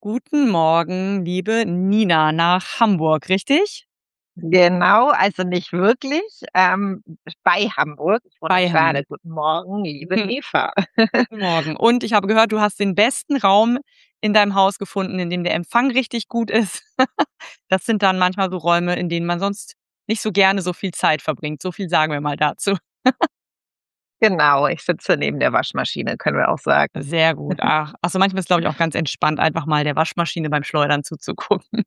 Guten Morgen, liebe Nina nach Hamburg, richtig? Genau, also nicht wirklich, bei Hamburg. Ich wohne in Bei Stade. Hamburg. Guten Morgen, liebe Eva. Guten Morgen. Und ich habe gehört, du hast den besten Raum in deinem Haus gefunden, in dem der Empfang richtig gut ist. Das sind dann manchmal so Räume, in denen man sonst nicht so gerne so viel Zeit verbringt. So viel sagen wir mal dazu. Genau, ich sitze neben der Waschmaschine, können wir auch sagen. Sehr gut. Ach so, manchmal ist, glaube ich, auch ganz entspannt, einfach mal der Waschmaschine beim Schleudern zuzugucken.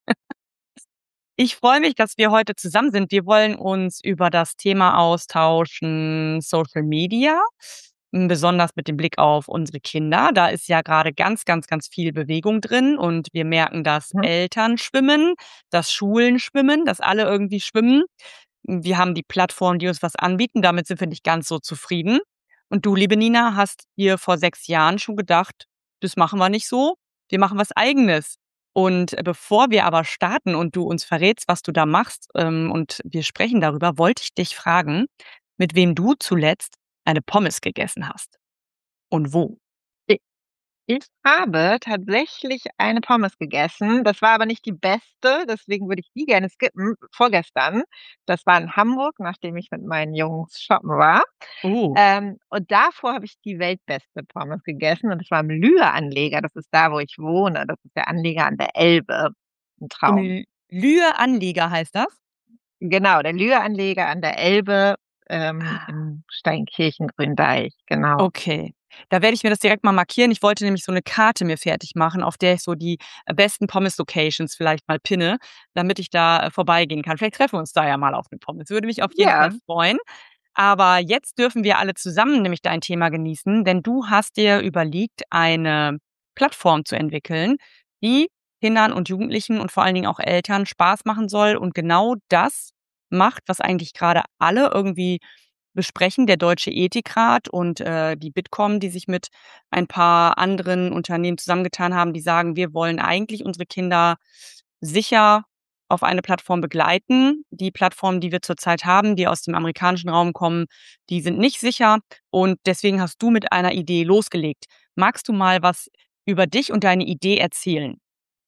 Ich freue mich, dass wir heute zusammen sind. Wir wollen uns über das Thema austauschen, Social Media, besonders mit dem Blick auf unsere Kinder. Da ist ja gerade ganz, ganz, ganz viel Bewegung drin und wir merken, dass Mhm. Eltern schwimmen, dass Schulen schwimmen, dass alle irgendwie schwimmen. Wir haben die Plattformen, die uns was anbieten. Damit sind wir nicht ganz so zufrieden. Und du, liebe Nina, hast dir vor 6 Jahren schon gedacht: „Das machen wir nicht so. Wir machen was Eigenes.“ Und bevor wir aber starten und du uns verrätst, was du da machst, und wir sprechen darüber, wollte ich dich fragen, mit wem du zuletzt eine Pommes gegessen hast und wo? I Ich habe tatsächlich eine Pommes gegessen. Das war aber nicht die beste, deswegen würde ich die gerne skippen. Vorgestern. Das war in Hamburg, nachdem ich mit meinen Jungs shoppen war. Oh. Und davor habe ich die weltbeste Pommes gegessen und das war im Lühe-Anleger. Das ist da, wo ich wohne. Das ist der Anleger an der Elbe. 'N Im Traum. Lühe-Anlieger heißt das? Genau, der Lühe-Anleger an der Elbe, Ah. in Steinkirchen-Gründeich, genau. Okay. Da werde ich mir das direkt mal markieren. Ich wollte nämlich so 'ne Karte mir fertig machen, auf der ich so die, besten Pommes-Locations vielleicht mal pinne, damit ich da, vorbeigehen kann. Vielleicht treffen wir uns da ja mal auf 'ne Pommes. Würde mich auf jeden Fall Ja, freuen. Aber jetzt dürfen wir alle zusammen nämlich dein Thema genießen, denn du hast dir überlegt, eine Plattform zu entwickeln, die Kindern und Jugendlichen und vor allen Dingen auch Eltern Spaß machen soll und genau das macht, was eigentlich grade alle irgendwie besprechen, der Deutsche Ethikrat und, die Bitkom, die sich mit ein paar anderen Unternehmen zusammengetan haben, die sagen: „Wir wollen eigentlich unsere Kinder sicher auf eine Plattform begleiten. Die Plattformen, die wir zurzeit haben, die aus dem amerikanischen Raum kommen, die sind nicht sicher und deswegen hast du mit einer Idee losgelegt. Magst du mal was über dich und deine Idee erzählen?“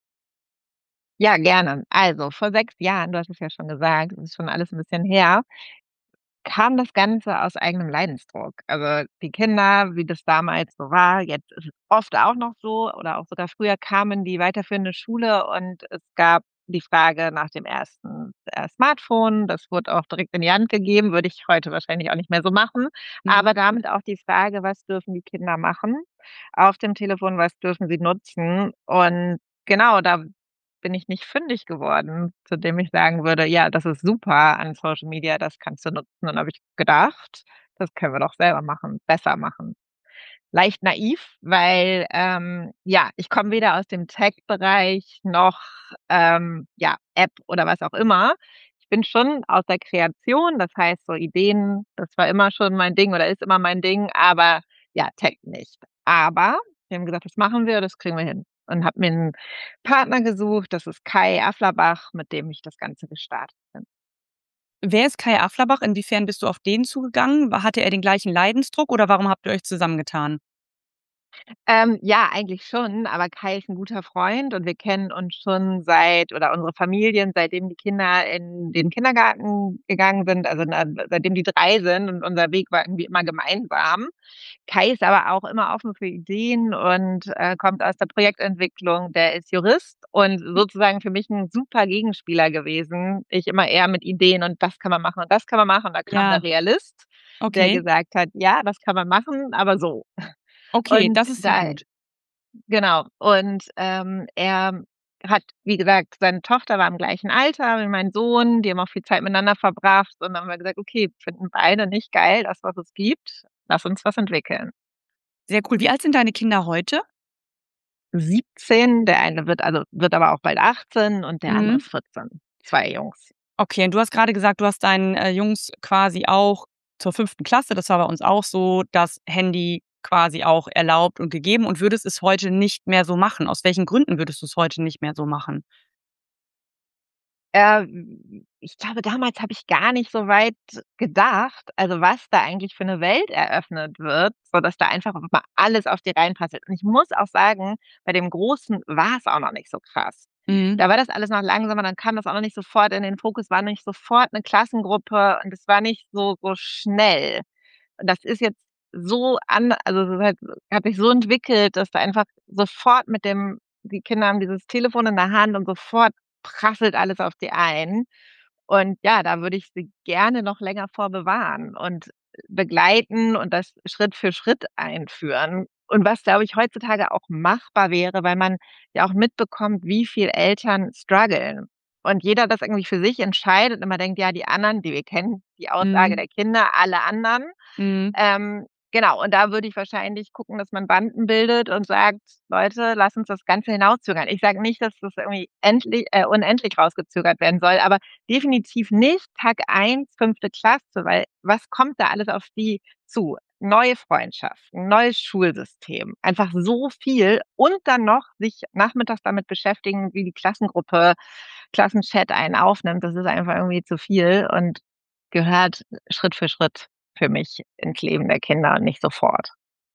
ja, gerne. Also, vor 6 Jahren, du hast es ja schon gesagt, das ist schon alles 'n bisschen her, kam das Ganze aus eigenem Leidensdruck. Also, die Kinder, wie das damals so war, jetzt ist es oft auch noch so oder auch sogar früher, kamen in die weiterführende Schule und es gab die Frage nach dem ersten, Smartphone. Das wurde auch direkt in die Hand gegeben, würde ich heute wahrscheinlich auch nicht mehr so machen. Mhm. Aber damit auch die Frage: „Was dürfen die Kinder machen auf dem Telefon? Was dürfen sie nutzen?“ Und genau, da bin ich nicht fündig geworden, zu dem ich sagen würde: „Ja, das ist super an Social Media, das kannst du nutzen.“ Und dann habe ich gedacht: „Das können wir doch selber machen, besser machen.“ Leicht naiv, weil, ja, ich komme weder aus dem Tech-Bereich noch, ja, App oder was auch immer. Ich bin schon aus der Kreation, das heißt, so Ideen, das war immer schon mein Ding oder ist immer mein Ding, aber ja, Tech nicht. Aber wir haben gesagt: „Das machen wir, das kriegen wir hin.“ Und habe mir 'n Partner gesucht, das ist Kai Afflerbach, mit dem ich das Ganze gestartet bin. Wer ist Kai Afflerbach? Inwiefern bist du auf den zugegangen? Hatte er den gleichen Leidensdruck oder warum habt ihr euch zusammengetan? Ja, eigentlich schon, aber Kai ist 'n guter Freund und wir kennen uns schon seit oder unsere Familien, seitdem die Kinder in den Kindergarten gegangen sind, also, seitdem die 3 sind und unser Weg war irgendwie immer gemeinsam. Kai ist aber auch immer offen für Ideen und, kommt aus der Projektentwicklung. Der ist Jurist und sozusagen für mich 'n super Gegenspieler gewesen. Ich immer eher mit Ideen und das kann man machen und das kann man machen. Und da kam Ja, der Realist, der okay. gesagt hat: „Ja, das kann man machen, aber so.“ Okay, Und das ist ja da gut. genau. Und, er hat, wie gesagt, seine Tochter war im gleichen Alter wie mein Sohn, die haben auch viel Zeit miteinander verbracht und dann haben wir gesagt: „Okay, finden beide nicht geil, das, was es gibt. Lass uns was entwickeln.“ Sehr cool. Wie alt sind deine Kinder heute? 17, der eine wird aber auch bald 18 und der andere Mhm. ist 14. 2 Jungs. Okay, und du hast grade gesagt, du hast deinen, Jungs quasi auch zur 5. Klasse, das war bei uns auch so, das Handy quasi auch erlaubt und gegeben und würdest es heute nicht mehr so machen. Aus welchen Gründen würdest du's heute nicht mehr so machen? Äh, Ich glaube, damals habe ich gar nicht so weit gedacht, also was da eigentlich für 'ne Welt eröffnet wird, sodass da einfach auf einmal alles auf die reinprasselt. Und ich muss auch sagen, bei dem Großen war's auch noch nicht so krass. Mhm. Da war das alles noch langsamer, dann kam das auch noch nicht sofort in den Fokus, war nicht sofort 'ne Klassengruppe und es war nicht so schnell. Und das ist jetzt so also, es ist halt hat sich so entwickelt, dass da einfach sofort mit dem die Kinder haben dieses Telefon in der Hand und sofort prasselt alles auf die ein. Und ja, da würde ich sie gerne noch länger vor bewahren und begleiten und das Schritt für Schritt einführen. Und was, glaube ich, heutzutage auch machbar wäre, weil man ja auch mitbekommt, wie viel Eltern struggeln. Und jeder das irgendwie für sich entscheidet und immer denkt: „Ja, die anderen, wir kennen die Aussage Mhm. der Kinder, alle anderen." Mhm. Genau, und da würde ich wahrscheinlich gucken, dass man Banden bildet und sagt: „Leute, lass uns das Ganze hinauszögern." Ich sage nicht, dass das irgendwie unendlich rausgezögert werden soll, aber definitiv nicht Tag 1, 5. Klasse, weil was kommt da alles auf die zu? Neue Freundschaften, neues Schulsystem, einfach so viel und dann noch sich nachmittags damit beschäftigen, wie die Klassengruppe, Klassenchat einen aufnimmt. Das ist einfach irgendwie zu viel und gehört Schritt für Schritt für mich ins Leben der Kinder und nicht sofort.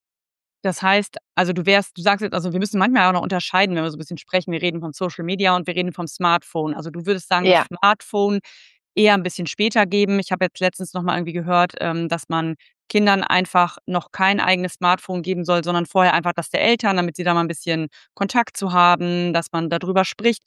Das heißt, also du sagst jetzt, also wir müssen manchmal auch noch unterscheiden, wenn wir so 'n bisschen sprechen. Wir reden von Social Media und wir reden vom Smartphone. Also, du würdest sagen, das Ja. Smartphone eher 'n bisschen später geben. Ich habe jetzt letztens noch mal irgendwie gehört, dass man Kindern einfach noch kein eigenes Smartphone geben soll, sondern vorher einfach das der Eltern, damit sie da mal 'n bisschen Kontakt zu haben, dass man da drüber spricht.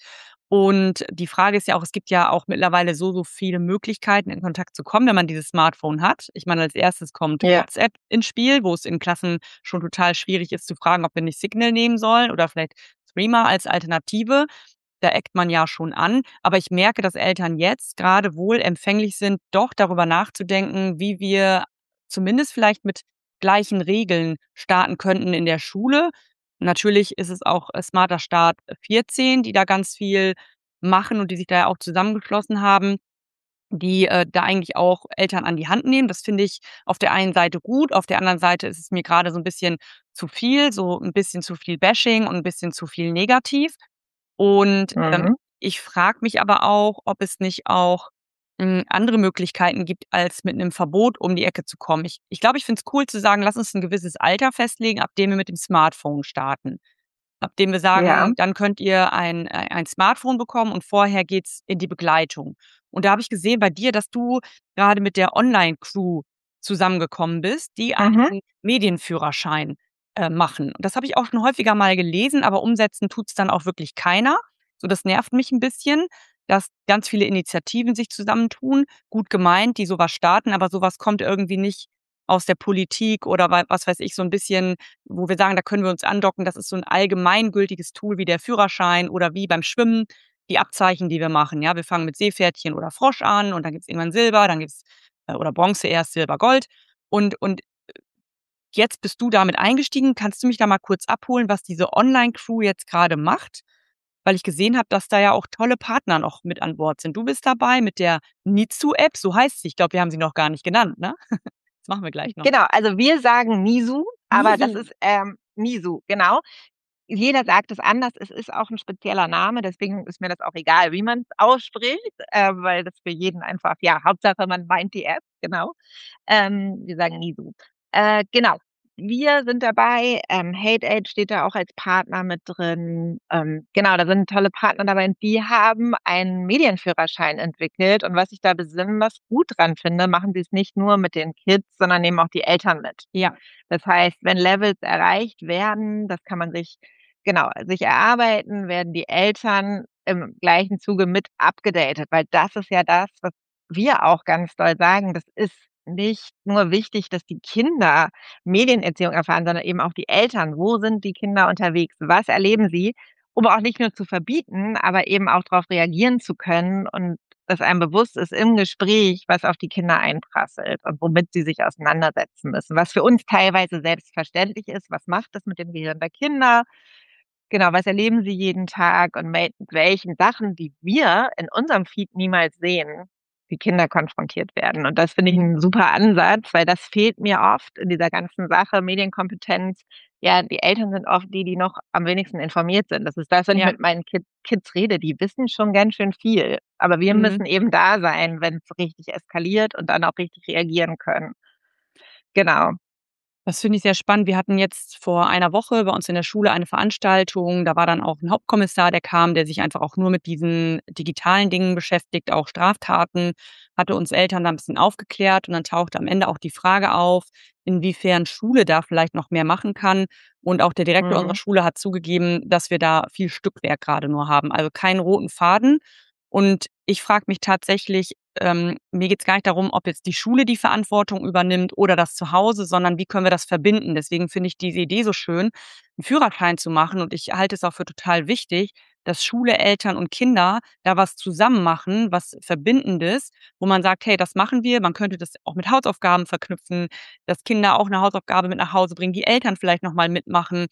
Und die Frage ist ja auch, es gibt ja auch mittlerweile so viele Möglichkeiten, in Kontakt zu kommen, wenn man dieses Smartphone hat. Ich meine, als Erstes kommt Ja. WhatsApp ins Spiel, wo es in Klassen schon total schwierig ist zu fragen, ob wir nicht Signal nehmen sollen oder vielleicht Threema als Alternative. Da eckt man ja schon an. Aber ich merke, dass Eltern jetzt grade wohl empfänglich sind, doch darüber nachzudenken, wie wir zumindest vielleicht mit gleichen Regeln starten könnten in der Schule. Natürlich ist es auch, Smarter Start 14, die da ganz viel machen und die sich da ja auch zusammengeschlossen haben, die, da eigentlich auch Eltern an die Hand nehmen. Das finde ich auf der einen Seite gut, auf der anderen Seite ist es mir grade so 'n bisschen zu viel, so 'n bisschen zu viel Bashing und 'n bisschen zu viel negativ. Und, Mhm. ich frage mich aber auch, ob es nicht auch, andere Möglichkeiten gibt, als mit 'nem Verbot um die Ecke zu kommen. Ich glaube, ich finde es cool zu sagen: „Lass uns 'n gewisses Alter festlegen, ab dem wir mit dem Smartphone starten." Ab dem wir Ja. sagen: „Dann könnt ihr ein Smartphone bekommen und vorher geht's in die Begleitung." Und da habe ich gesehen bei dir, dass du grade mit der Online-Crew zusammengekommen bist, die Mhm. einen Medienführerschein, machen. Und das habe ich auch schon häufiger mal gelesen, aber umsetzen tut's dann auch wirklich keiner. So, das nervt mich 'n bisschen, dass ganz viele Initiativen sich zusammentun, gut gemeint, die so was starten, aber so was kommt irgendwie nicht aus der Politik oder was weiß ich, so 'n bisschen, wo wir sagen, da können wir uns andocken. Das ist so 'n allgemeingültiges Tool wie der Führerschein oder wie beim Schwimmen die Abzeichen, die wir machen. Ja, wir fangen mit Seepferdchen oder Frosch an und dann gibt's irgendwann Silber, dann gibt's oder Bronze erst, Silber, Gold. Und jetzt bist du damit eingestiegen. Kannst du mich da mal kurz abholen, was diese Online-Crew jetzt grade macht? Weil ich gesehen habe, dass da ja auch tolle Partner noch mit an Bord sind. Du bist dabei mit der Nizzu-App, so heißt sie. Ich glaube, wir haben sie noch gar nicht genannt, ne? Das machen wir gleich noch. Genau, also wir sagen Nisu, aber das Nisu. ist, Nisu, genau. Jeder sagt es anders. Es ist auch 'n spezieller Name, deswegen ist mir das auch egal, wie man's ausspricht, weil das für jeden einfach ja, Hauptsache man meint die App, genau. Wir sagen Nisu. Genau. Wir sind dabei, Hate-Aid steht da auch als Partner mit drin. Genau, da sind tolle Partner dabei und die haben einen Medienführerschein entwickelt und was ich da besonders gut dran finde, machen sie's nicht nur mit den Kids, sondern nehmen auch die Eltern mit. Ja. Das heißt, wenn Levels erreicht werden, das kann man sich genau, sich erarbeiten, werden die Eltern im gleichen Zuge mit abgedatet, weil das ist ja das, was wir auch ganz doll sagen. Das ist nicht nur wichtig, dass die Kinder Medienerziehung erfahren, sondern eben auch die Eltern. Wo sind die Kinder unterwegs? Was erleben sie? Um auch nicht nur zu verbieten, aber eben auch drauf reagieren zu können und dass einem bewusst ist im Gespräch, was auf die Kinder einprasselt und womit sie sich auseinandersetzen müssen. Was für uns teilweise selbstverständlich ist. Was macht das mit dem Gehirn der Kinder? Genau, was erleben sie jeden Tag und mit welchen Sachen, die wir in unserem Feed niemals sehen, die Kinder konfrontiert werden. Und das finde ich Mhm. 'n super Ansatz, weil das fehlt mir oft in dieser ganzen Sache Medienkompetenz. Ja, die Eltern sind oft die, die noch am wenigsten informiert sind. Das ist das, wenn ich Ja. mit meinen Kids rede, die wissen schon ganz schön viel. Aber wir Mhm. müssen eben da sein, wenn's richtig eskaliert und dann auch richtig reagieren können. Genau. Das finde ich sehr spannend. Wir hatten jetzt vor einer Woche bei uns in der Schule eine Veranstaltung. Da war dann auch 'n Hauptkommissar, der kam, der sich einfach auch nur mit diesen digitalen Dingen beschäftigt, auch Straftaten, hatte uns Eltern da 'n bisschen aufgeklärt und dann tauchte am Ende auch die Frage auf, inwiefern Schule da vielleicht noch mehr machen kann. Und auch der Direktor unserer Mhm. Schule hat zugegeben, dass wir da viel Stückwerk grade nur haben, also keinen roten Faden. Und ich frage mich tatsächlich, mir geht's gar nicht darum, ob jetzt die Schule die Verantwortung übernimmt oder das Zuhause, sondern wie können wir das verbinden? Deswegen finde ich diese Idee so schön, 'n Führerschein zu machen und ich halte es auch für total wichtig, dass Schule, Eltern und Kinder da was zusammen machen, was Verbindendes, wo man sagt: „Hey, das machen wir.“ Man könnte das auch mit Hausaufgaben verknüpfen, dass Kinder auch 'ne Hausaufgabe mit nach Hause bringen, die Eltern vielleicht noch mal mitmachen.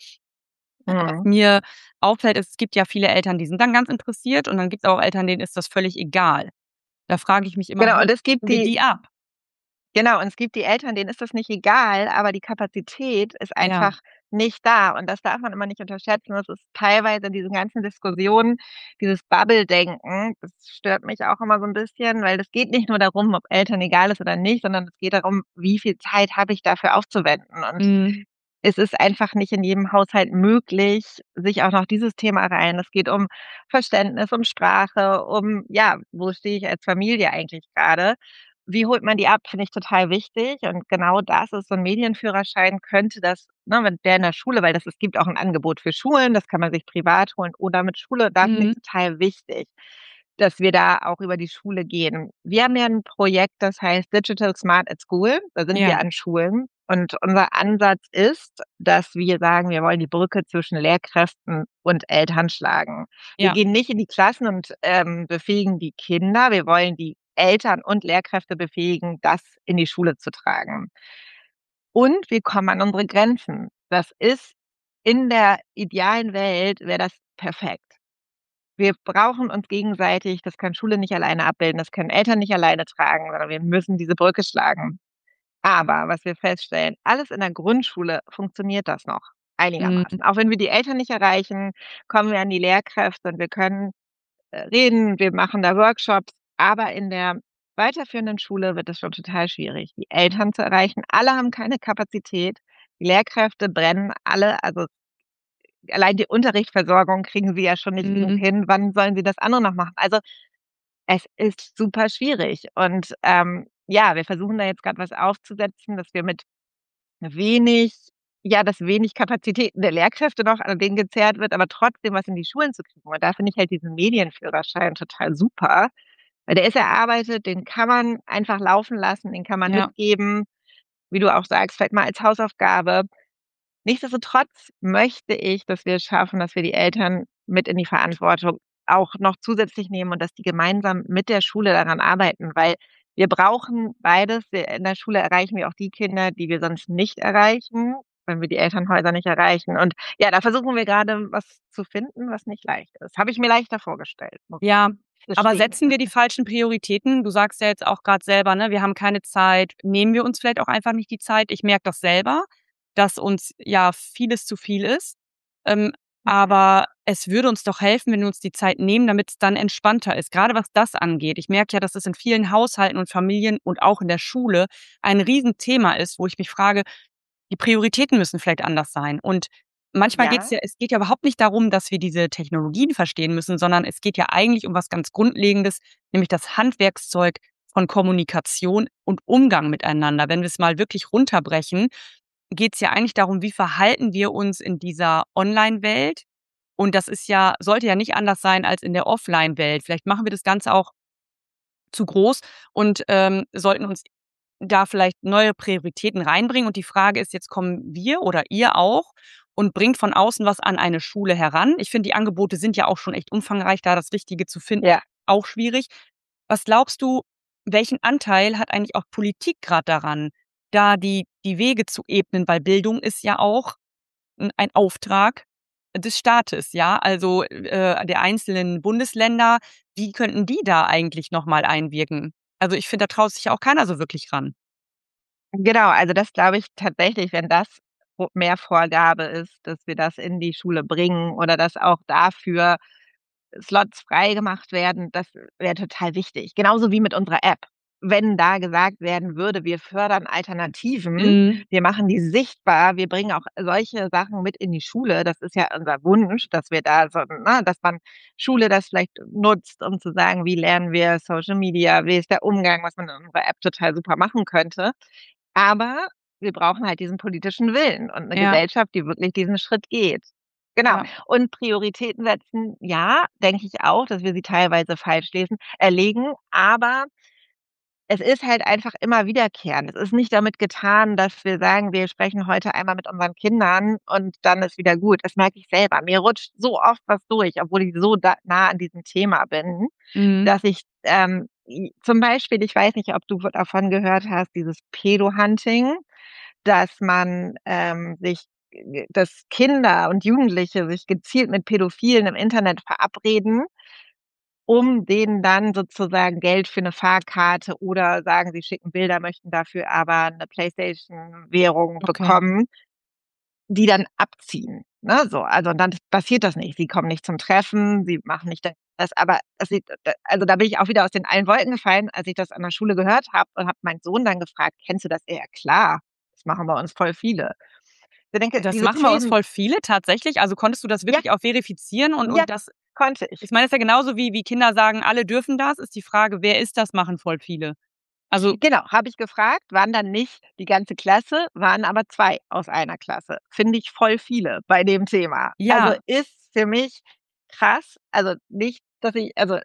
Was Mhm. mir auffällt, ist, es gibt ja viele Eltern, die sind dann ganz interessiert und dann gibt's auch Eltern, denen ist das völlig egal. Da frage ich mich immer: Genau, „Wo und es gibt holen wir die die ab?“ Genau, und es gibt die Eltern, denen ist das nicht egal, aber die Kapazität ist Ja. einfach nicht da. Und das darf man immer nicht unterschätzen. Das ist teilweise in diesen ganzen Diskussionen, dieses Bubble-Denken, das stört mich auch immer so 'n bisschen, weil es geht nicht nur darum, ob Eltern egal ist oder nicht, sondern es geht darum, wie viel Zeit habe ich dafür aufzuwenden. Und Mhm. es ist einfach nicht in jedem Haushalt möglich, sich auch noch dieses Thema rein es geht um Verständnis, um Sprache, um ja, wo stehe ich als Familie eigentlich grade? Wie holt man die ab, finde ich total wichtig. Und genau das ist so 'n Medienführerschein könnte das ne, wenn der in der Schule weil das es gibt auch 'n Angebot für Schulen, das kann man sich privat holen oder mit Schule. Da finde Mhm. ich's total wichtig, dass wir da auch über die Schule gehen. Wir haben ja 'n Projekt, das heißt Digital Smart at School. Da sind wir Ja. an Schulen und unser Ansatz ist, dass wir sagen, wir wollen die Brücke zwischen Lehrkräften und Eltern schlagen. Wir Ja. gehen nicht in die Klassen und, befähigen die Kinder. Wir wollen die Eltern und Lehrkräfte befähigen, das in die Schule zu tragen. Und wir kommen an unsere Grenzen. Das ist in der idealen Welt wäre das perfekt. Wir brauchen uns gegenseitig, das kann Schule nicht alleine abbilden, das können Eltern nicht alleine tragen, sondern wir müssen diese Brücke schlagen. Aber was wir feststellen, alles in der Grundschule funktioniert das noch Mhm. einigermaßen. Auch wenn wir die Eltern nicht erreichen, kommen wir an die Lehrkräfte und wir können, reden, wir machen da Workshops, aber in der weiterführenden Schule wird es schon total schwierig, die Eltern zu erreichen. Alle haben keine Kapazität. Die Lehrkräfte brennen alle, also allein die Unterrichtsversorgung kriegen sie ja schon nicht genug Mhm. hin. Wann sollen sie das andere noch machen? Also, es ist super schwierig und, ja, wir versuchen da jetzt grad was aufzusetzen, dass wir mit wenig ja, dass wenig Kapazitäten der Lehrkräfte noch an denen gezerrt wird, aber trotzdem was in die Schulen zu kriegen. Und da finde ich halt diesen Medienführerschein total super, weil der ist erarbeitet, den kann man einfach laufen lassen, den kann man Ja. mitgeben, wie du auch sagst, vielleicht mal als Hausaufgabe. Nichtsdestotrotz möchte ich, dass wir es schaffen, dass wir die Eltern mit in die Verantwortung auch noch zusätzlich nehmen und dass die gemeinsam mit der Schule daran arbeiten, weil wir brauchen beides. Wir in der Schule erreichen wir auch die Kinder, die wir sonst nicht erreichen, wenn wir die Elternhäuser nicht erreichen. Und ja, da versuchen wir grade was zu finden, was nicht leicht ist. Habe ich mir leichter vorgestellt, muss Ja, ich aber gestehen. setzen wir die falschen Prioritäten? Du sagst ja jetzt auch grad selber, ne, wir haben keine Zeit. Nehmen wir uns vielleicht auch einfach nicht die Zeit? Ich merke das selber, dass uns ja vieles zu viel ist. Ähm, Mhm. aber es würde uns doch helfen, wenn wir uns die Zeit nehmen, damit's dann entspannter ist. Grade was das angeht. Ich merke ja, dass es in vielen Haushalten und Familien und auch in der Schule ein Riesenthema ist, wo ich mich frage, die Prioritäten müssen vielleicht anders sein. Und manchmal geht's Ja. ja es geht ja überhaupt nicht darum, dass wir diese Technologien verstehen müssen, sondern es geht ja eigentlich um was ganz Grundlegendes, nämlich das Handwerkszeug von Kommunikation und Umgang miteinander. Wenn wir's mal wirklich runterbrechen, geht's ja eigentlich darum, wie verhalten wir uns in dieser Online-Welt? Und das ist ja sollte ja nicht anders sein als in der Offline-Welt. Vielleicht machen wir das Ganze auch zu groß und, sollten uns da vielleicht neue Prioritäten reinbringen. Und die Frage ist jetzt, kommen wir oder ihr auch und bringt von außen was an eine Schule heran? Ich finde, die Angebote sind ja auch schon echt umfangreich, da das Richtige zu finden, Ja. auch schwierig. Was glaubst du, welchen Anteil hat eigentlich auch Politik grad daran, da die Wege zu ebnen? Weil Bildung ist ja auch 'n ein Auftrag des Staates, ja, also, der einzelnen Bundesländer. Wie könnten die da eigentlich noch mal einwirken? Also, ich finde, da traut sich ja auch keiner so wirklich ran. Genau, also das glaube ich tatsächlich, wenn das mehr Vorgabe ist, dass wir das in die Schule bringen oder dass auch dafür Slots freigemacht werden, das wäre total wichtig. Genauso wie mit unserer App. Wenn da gesagt werden würde, wir fördern Alternativen, Mhm. wir machen die sichtbar, wir bringen auch solche Sachen mit in die Schule. Das ist ja unser Wunsch, dass wir da so, ne, dass man Schule das vielleicht nutzt, um zu sagen, wie lernen wir Social Media, wie ist der Umgang, was man in unserer App total super machen könnte. Aber wir brauchen halt diesen politischen Willen und 'ne Ja, Gesellschaft, die wirklich diesen Schritt geht. Genau. ja. Und Prioritäten setzen, ja, denke ich auch, dass wir sie teilweise falsch legen, aber es ist halt einfach immer wiederkehrend. Es ist nicht damit getan, dass wir sagen, wir sprechen heute einmal mit unseren Kindern und dann ist wieder gut. Das merke ich selber. Mir rutscht so oft was durch, obwohl ich so da nah an diesem Thema bin, Mhm. dass ich, i zum Beispiel, ich weiß nicht, ob du davon gehört hast, dieses Pedo-Hunting, dass man, dass Kinder und Jugendliche sich gezielt mit Pädophilen im Internet verabreden, um denen dann sozusagen Geld für 'ne Fahrkarte oder sagen, sie schicken Bilder, möchten dafür aber 'ne Playstation-Währung Okay. bekommen, die dann abziehen, ne, so. Also, und dann passiert das nicht. Sie kommen nicht zum Treffen, sie machen nicht das, aber das sieht also, da bin ich auch wieder aus den allen Wolken gefallen, als ich das an der Schule gehört habe und habe meinen Sohn dann gefragt: „Kennst du das?“ „Ja, klar, das machen bei uns voll viele.“ Ich denke, Das diese machen bei uns Themen voll viele tatsächlich. Also, konntest du das ja, wirklich auch verifizieren ja, und das konnte ich. ich meine, das ist ja genauso wie Kinder sagen, alle dürfen das, ist die Frage, wer ist das, machen voll viele. Also, Genau, habe ich gefragt, waren dann nicht die ganze Klasse, waren aber 2 aus einer Klasse. Finde ich voll viele bei dem Thema. Also, ja, ist für mich krass. Also, nicht, dass ich also,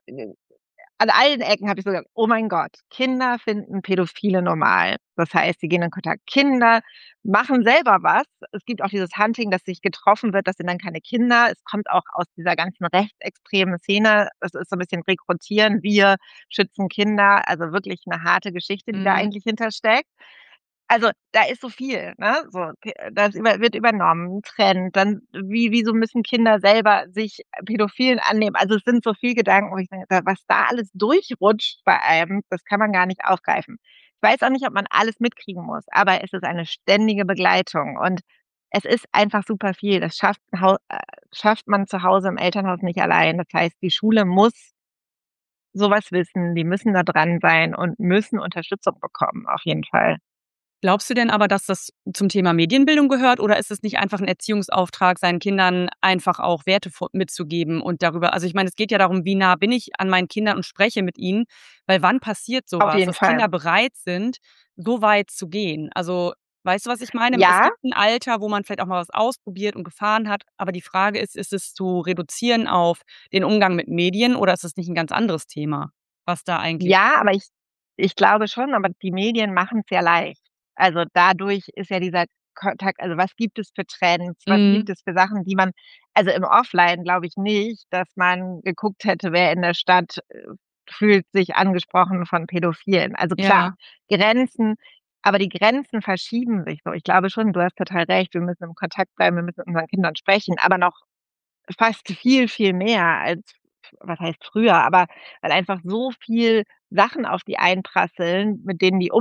an allen Ecken habe ich so gedacht: „Oh mein Gott, Kinder finden Pädophile normal.“ Das heißt, sie gehen in Kontakt. Kinder machen selber was. Es gibt auch dieses Hunting, dass sich getroffen wird, das sind dann keine Kinder. Es kommt auch aus dieser ganzen rechtsextremen Szene. Das ist so 'n bisschen Rekrutieren. Wir schützen Kinder, also wirklich 'ne harte Geschichte, die da mhm, eigentlich hintersteckt. Also, da ist so viel, ne? So, das wird übernommen, Trend, dann wieso müssen Kinder selber sich Pädophilen annehmen? Also, es sind so viel Gedanken, wo ich denke, was da alles durchrutscht bei einem, das kann man gar nicht aufgreifen. Ich weiß auch nicht, ob man alles mitkriegen muss, aber es ist eine ständige Begleitung und es ist einfach super viel. Das schafft man zu Hause im Elternhaus nicht allein. Das heißt, die Schule muss so was wissen, die müssen da dran sein und müssen Unterstützung bekommen, auf jeden Fall. glaubst du denn aber, dass das zum Thema Medienbildung gehört oder ist es nicht einfach 'n Erziehungsauftrag, seinen Kindern einfach auch Werte mitzugeben und darüber also, ich meine, es geht ja darum, wie nah bin ich an meinen Kindern und spreche mit ihnen, weil wann passiert so Auf was, jeden dass Fall. Kinder bereit sind, so weit zu gehen? Also, weißt du, was ich meine? Es Ja, gibt 'n Alter, wo man vielleicht auch mal was ausprobiert und gefahren hat, aber die Frage ist es zu reduzieren auf den Umgang mit Medien oder ist es nicht 'n ganz anderes Thema, was da eigentlich ja, aber ich glaube schon, aber die Medien machen's ja leicht. Also, dadurch ist ja dieser Kontakt, also, was gibt es für Trends? Was mhm, gibt es für Sachen, die man, also, im Offline glaube ich nicht, dass man geguckt hätte, wer in der Stadt, fühlt sich angesprochen von Pädophilen. Also, klar, ja, Grenzen, aber die Grenzen verschieben sich so. Ich glaube schon, du hast total recht, wir müssen im Kontakt bleiben, wir müssen mit unseren Kindern sprechen, aber noch fast viel, viel mehr als, was heißt früher, aber weil einfach so viel Sachen auf die einprasseln, mit denen die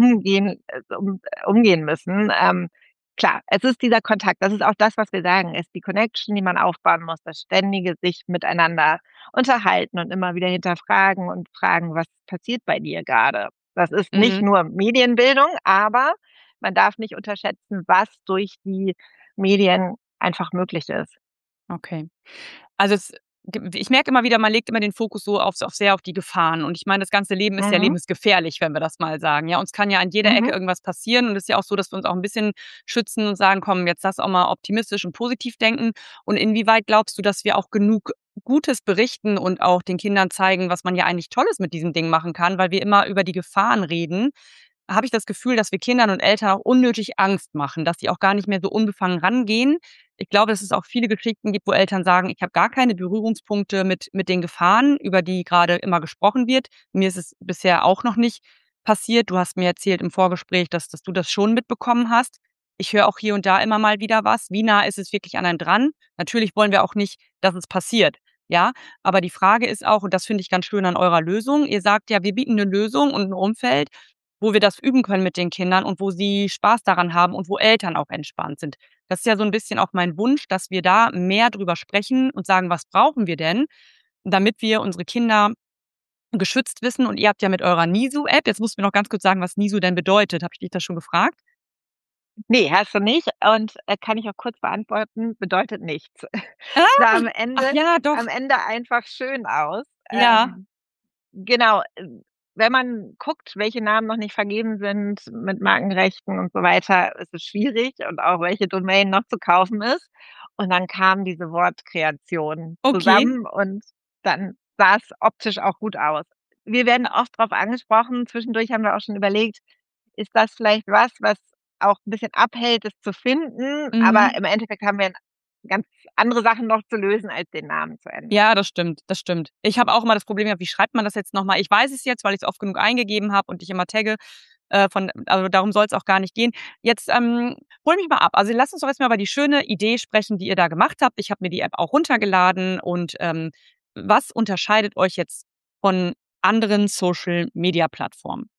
umgehen müssen. Klar, es ist dieser Kontakt. Das ist auch das, was wir sagen, ist die Connection, die man aufbauen muss, das ständige sich miteinander unterhalten und immer wieder hinterfragen und fragen: „Was passiert bei dir grade?“ Das ist nicht mhm, nur Medienbildung, aber man darf nicht unterschätzen, was durch die Medien einfach möglich ist. okay. Also, es ich merke immer wieder, man legt immer den Fokus so auf sehr auf die Gefahren. Und ich meine, das ganze Leben ist ja Mhm. lebensgefährlich, wenn wir das mal sagen. Ja, uns kann ja an jeder Ecke Mhm. irgendwas passieren. Und es ist ja auch so, dass wir uns auch ein bisschen schützen und sagen: „Komm, jetzt lass auch mal optimistisch und positiv denken.“ Und inwieweit glaubst du, dass wir auch genug Gutes berichten und auch den Kindern zeigen, was man ja eigentlich Tolles mit diesem Ding machen kann, weil wir immer über die Gefahren reden, habe ich das Gefühl, dass wir Kindern und Eltern auch unnötig Angst machen, dass sie auch gar nicht mehr so unbefangen rangehen. Ich glaube, dass es auch viele Geschichten gibt, wo Eltern sagen: „Ich habe gar keine Berührungspunkte mit den Gefahren, über die grade immer gesprochen wird. Mir ist es bisher auch noch nicht passiert.“ Du hast mir erzählt im Vorgespräch, dass du das schon mitbekommen hast. Ich höre auch hier und da immer mal wieder was. Wie nah ist es wirklich an einem dran? Natürlich wollen wir auch nicht, dass es passiert. Ja, aber die Frage ist auch, und das finde ich ganz schön an eurer Lösung, ihr sagt ja: „Wir bieten 'ne Lösung und 'n Umfeld, wo wir das üben können mit den Kindern und wo sie Spaß daran haben und wo Eltern auch entspannt sind.“ Das ist ja so 'n bisschen auch mein Wunsch, dass wir da mehr drüber sprechen und sagen: „Was brauchen wir denn, damit wir unsere Kinder geschützt wissen?“ Und ihr habt ja mit eurer Nisu-App, jetzt musst du mir noch ganz kurz sagen, was Nisu denn bedeutet. Habe ich dich das schon gefragt? Ne, hast du nicht und, kann ich auch kurz beantworten, bedeutet nichts. Ah, Sah ach ja, doch. am Ende einfach schön aus. Ja. Genau, wenn man guckt, welche Namen noch nicht vergeben sind mit Markenrechten und so weiter, ist es schwierig und auch welche Domain noch zu kaufen ist. Und dann kam diese Wortkreation Okay. zusammen und dann sah es optisch auch gut aus. Wir werden oft drauf angesprochen. Zwischendurch haben wir auch schon überlegt, ist das vielleicht was, was auch 'n bisschen abhält, es zu finden? Aber Mhm. im Endeffekt haben wir ganz andere Sachen noch zu lösen, als den Namen zu ändern. Ja, das stimmt, das stimmt. Ich habe auch immer das Problem gehabt, wie schreibt man das jetzt noch mal? Ich weiß es jetzt, weil ich's oft genug eingegeben habe und dich immer tagge, also darum soll's auch gar nicht gehen. Jetzt, hol mich mal ab. Also, lasst uns doch erst mal über die schöne Idee sprechen, die ihr da gemacht habt. Ich habe mir die App auch runtergeladen und, was unterscheidet euch jetzt von anderen Social-Media-Plattformen?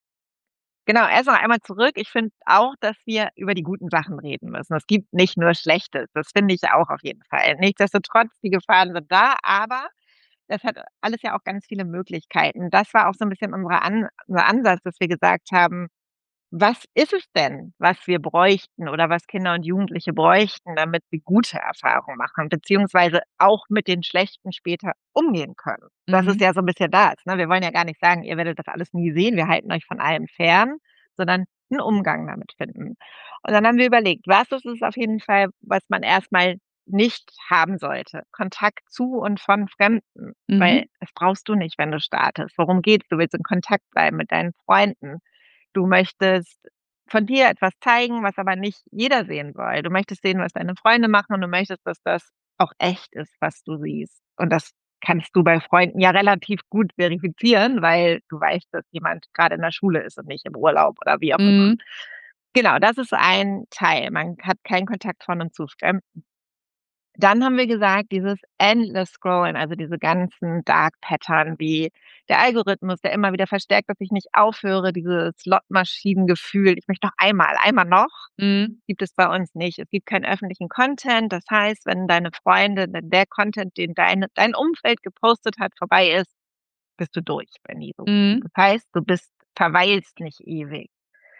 Genau, erst noch einmal zurück. Ich finde auch, dass wir über die guten Sachen reden müssen. Es gibt nicht nur Schlechtes. Das finde ich auch auf jeden Fall. Nichtsdestotrotz, die Gefahren sind da, aber das hat alles ja auch ganz viele Möglichkeiten. Das war auch so 'n bisschen unser Ansatz, dass wir gesagt haben: Was ist es denn, was wir bräuchten oder was Kinder und Jugendliche bräuchten, damit sie gute Erfahrungen machen, beziehungsweise auch mit den schlechten später umgehen können? Das ist Mhm. ja so 'n bisschen das, ne? Wir wollen ja gar nicht sagen: „Ihr werdet das alles nie sehen, wir halten euch von allem fern“, sondern 'n Umgang damit finden. Und dann haben wir überlegt, was ist es auf jeden Fall, was man erst mal nicht haben sollte? Kontakt zu und von Fremden, weil Mhm. das brauchst du nicht, wenn du startest. Worum geht's? Du willst in Kontakt bleiben mit deinen Freunden. Du möchtest von dir etwas zeigen, was aber nicht jeder sehen soll. Du möchtest sehen, was deine Freunde machen und du möchtest, dass das auch echt ist, was du siehst. Und das kannst du bei Freunden ja relativ gut verifizieren, weil du weißt, dass jemand grade in der Schule ist und nicht im Urlaub oder wie auch immer. Mhm. Genau, das ist ein Teil. Man hat keinen Kontakt von und zu Fremden. Dann haben wir gesagt, dieses Endless Scrollen, also diese ganzen Dark Pattern wie der Algorithmus, der immer wieder verstärkt, dass ich nicht aufhöre, dieses Slot-Maschinen-Gefühl. Ich möchte noch einmal noch, Mhm. gibt es bei uns nicht. Es gibt keinen öffentlichen Content. Das heißt, wenn deine Freunde, wenn der Content, den dein Umfeld gepostet hat, vorbei ist, bist du durch bei Nido. Mhm. Das heißt, du verweilst nicht ewig.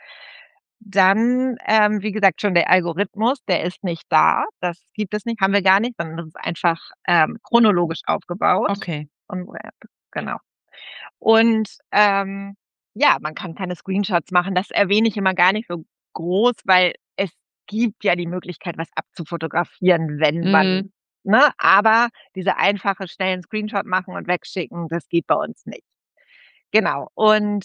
Dann, wie gesagt, schon der Algorithmus, der ist nicht da. Das gibt es nicht, haben wir gar nicht, sondern das ist einfach, chronologisch aufgebaut, Okay. unsere App, genau. Und, ja, man kann keine Screenshots machen. Das erwähne ich immer gar nicht so groß, weil es gibt ja die Möglichkeit, was abzufotografieren, wenn man, Mhm. ne? Aber diese einfache schnellen Screenshot machen und wegschicken, das geht bei uns nicht. Genau. Und,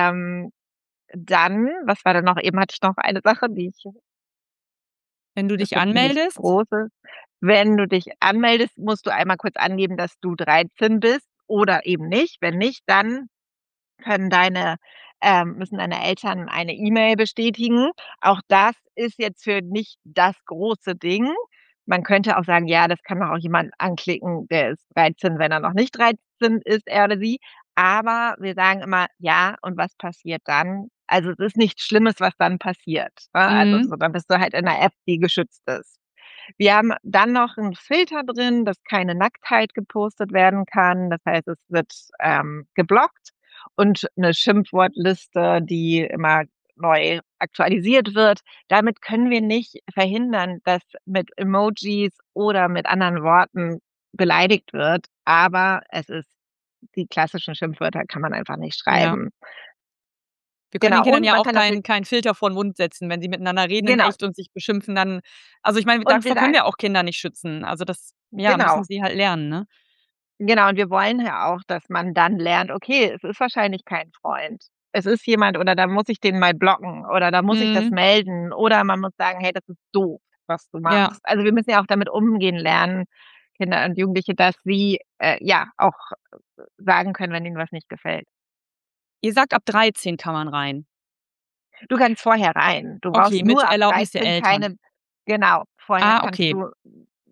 dann, was war da noch? Eben hatte ich noch eine Sache, die ich Wenn du ist dich jetzt nichts anmeldest? Großes. Wenn du dich anmeldest, musst du einmal kurz angeben, dass du 13 bist oder eben nicht. Wenn nicht, dann können müssen deine Eltern eine E-Mail bestätigen. Auch das ist jetzt für nicht das große Ding. Man könnte auch sagen, ja, das kann doch auch jemand anklicken, der ist 13, wenn er noch nicht 13 ist, er oder sie. Aber wir sagen immer: „Ja, und was passiert dann?“ Also, es ist nichts Schlimmes, was dann passiert, ne? Also, Mhm. so dann bist du halt in 'ner App, die geschützt ist. Wir haben dann noch 'n Filter drin, dass keine Nacktheit gepostet werden kann. Das heißt, es wird, geblockt und 'ne Schimpfwortliste, die immer neu aktualisiert wird. Damit können wir nicht verhindern, dass mit Emojis oder mit anderen Worten beleidigt wird, aber es ist die klassischen Schimpfwörter kann man einfach nicht Ja. schreiben. Wir können den Genau, Kindern und ja man auch kann natürlich keinen Filter vor 'n Mund setzen, wenn sie miteinander reden in genau. echt und sich beschimpfen, dann also, ich meine, Und wir davor können sagen wir auch Kinder nicht schützen. Also, das, ja, müssen genau. sie halt lernen, ne? Genau, und wir wollen ja auch, dass man dann lernt: „Okay, es ist wahrscheinlich kein Freund. Es ist jemand oder da muss ich den mal blocken oder da muss ich das Mhm. melden oder man muss sagen: ‚Hey, das ist doof, was du Ja. machst.'“ Also, wir müssen ja auch damit umgehen lernen, Kinder und Jugendliche, dass sie, ja, auch sagen können, wenn ihnen was nicht gefällt. Ihr sagt, ab 13 kann man rein. Du kannst vorher rein. Du Okay, brauchst mit nur ab Erlaubnis der 13 Eltern. keine genau, vorher Ah, kannst okay. du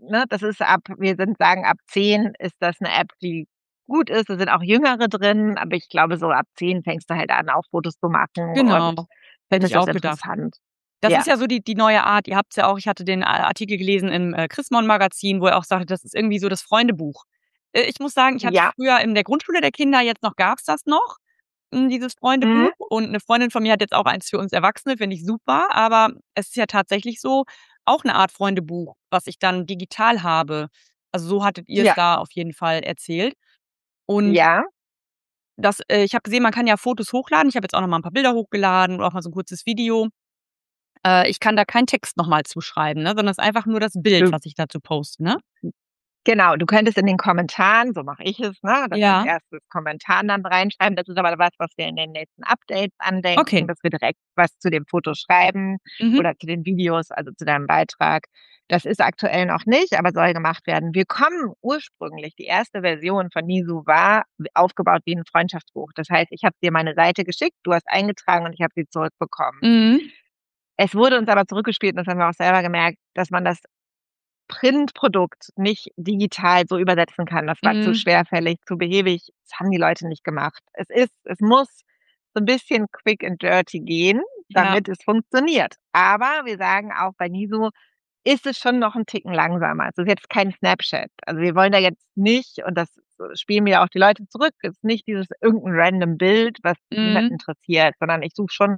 ne, sagen, ab 10 ist das eine App, die gut ist. Da sind auch Jüngere drin, aber ich glaube, so ab 10 fängst du halt an, auch Fotos zu machen Genau, und hätte findest ich das auch gedacht. interessant. Das ist Ja. ja so die neue Art. Ihr habt's ja auch, ich hatte den Artikel gelesen im, Chrismon-Magazin, wo er auch sagte, das ist irgendwie so das Freundebuch. Ich muss sagen, ich hatte Ja. früher in der Grundschule der Kinder, jetzt noch gab's das noch, dieses Mhm. Freundebuch, und 'ne Freundin von mir hat jetzt auch eins für uns Erwachsene, finde ich super, aber es ist ja tatsächlich so auch 'ne Art Freundebuch, was ich dann digital habe. Also, so hattet ihr's Ja. da auf jeden Fall erzählt. Und Ja. ich habe gesehen, man kann ja Fotos hochladen. Ich habe jetzt auch noch mal 'n paar Bilder hochgeladen oder auch mal so 'n kurzes Video. Ich kann da keinen Text noch mal zuschreiben, ne, sondern es ist einfach nur das Bild, Du was ich dazu poste, ne? Genau, du könntest in den Kommentaren, so mache ich es, ne, das als Ja, erstes Kommentar dann reinschreiben. Das ist aber was, was wir in den nächsten Updates andenken, okay. dass wir direkt was zu dem Foto schreiben Mhm. oder zu den Videos, also zu deinem Beitrag. Das ist aktuell noch nicht, aber soll gemacht werden. Wir kommen ursprünglich die erste Version von Nisu war aufgebaut wie 'n Freundschaftsbuch. Das heißt, ich habe dir meine Seite geschickt, du hast eingetragen und ich habe sie zurückbekommen. Mhm. Es wurde uns aber zurückgespielt und das haben wir auch selber gemerkt, dass man das Printprodukt nicht digital so übersetzen kann. Das war zu Mhm. schwerfällig, zu behäbig. Das haben die Leute nicht gemacht. Es muss so 'n bisschen quick and dirty gehen, Ja. damit es funktioniert. Aber wir sagen auch bei Niso ist es schon noch 'n Ticken langsamer. Es ist jetzt kein Snapchat. Also, wir wollen da jetzt nicht und das spielen mir auch die Leute zurück, es ist nicht dieses irgend 'n random Bild, was niemand Mhm. interessiert, sondern ich suche schon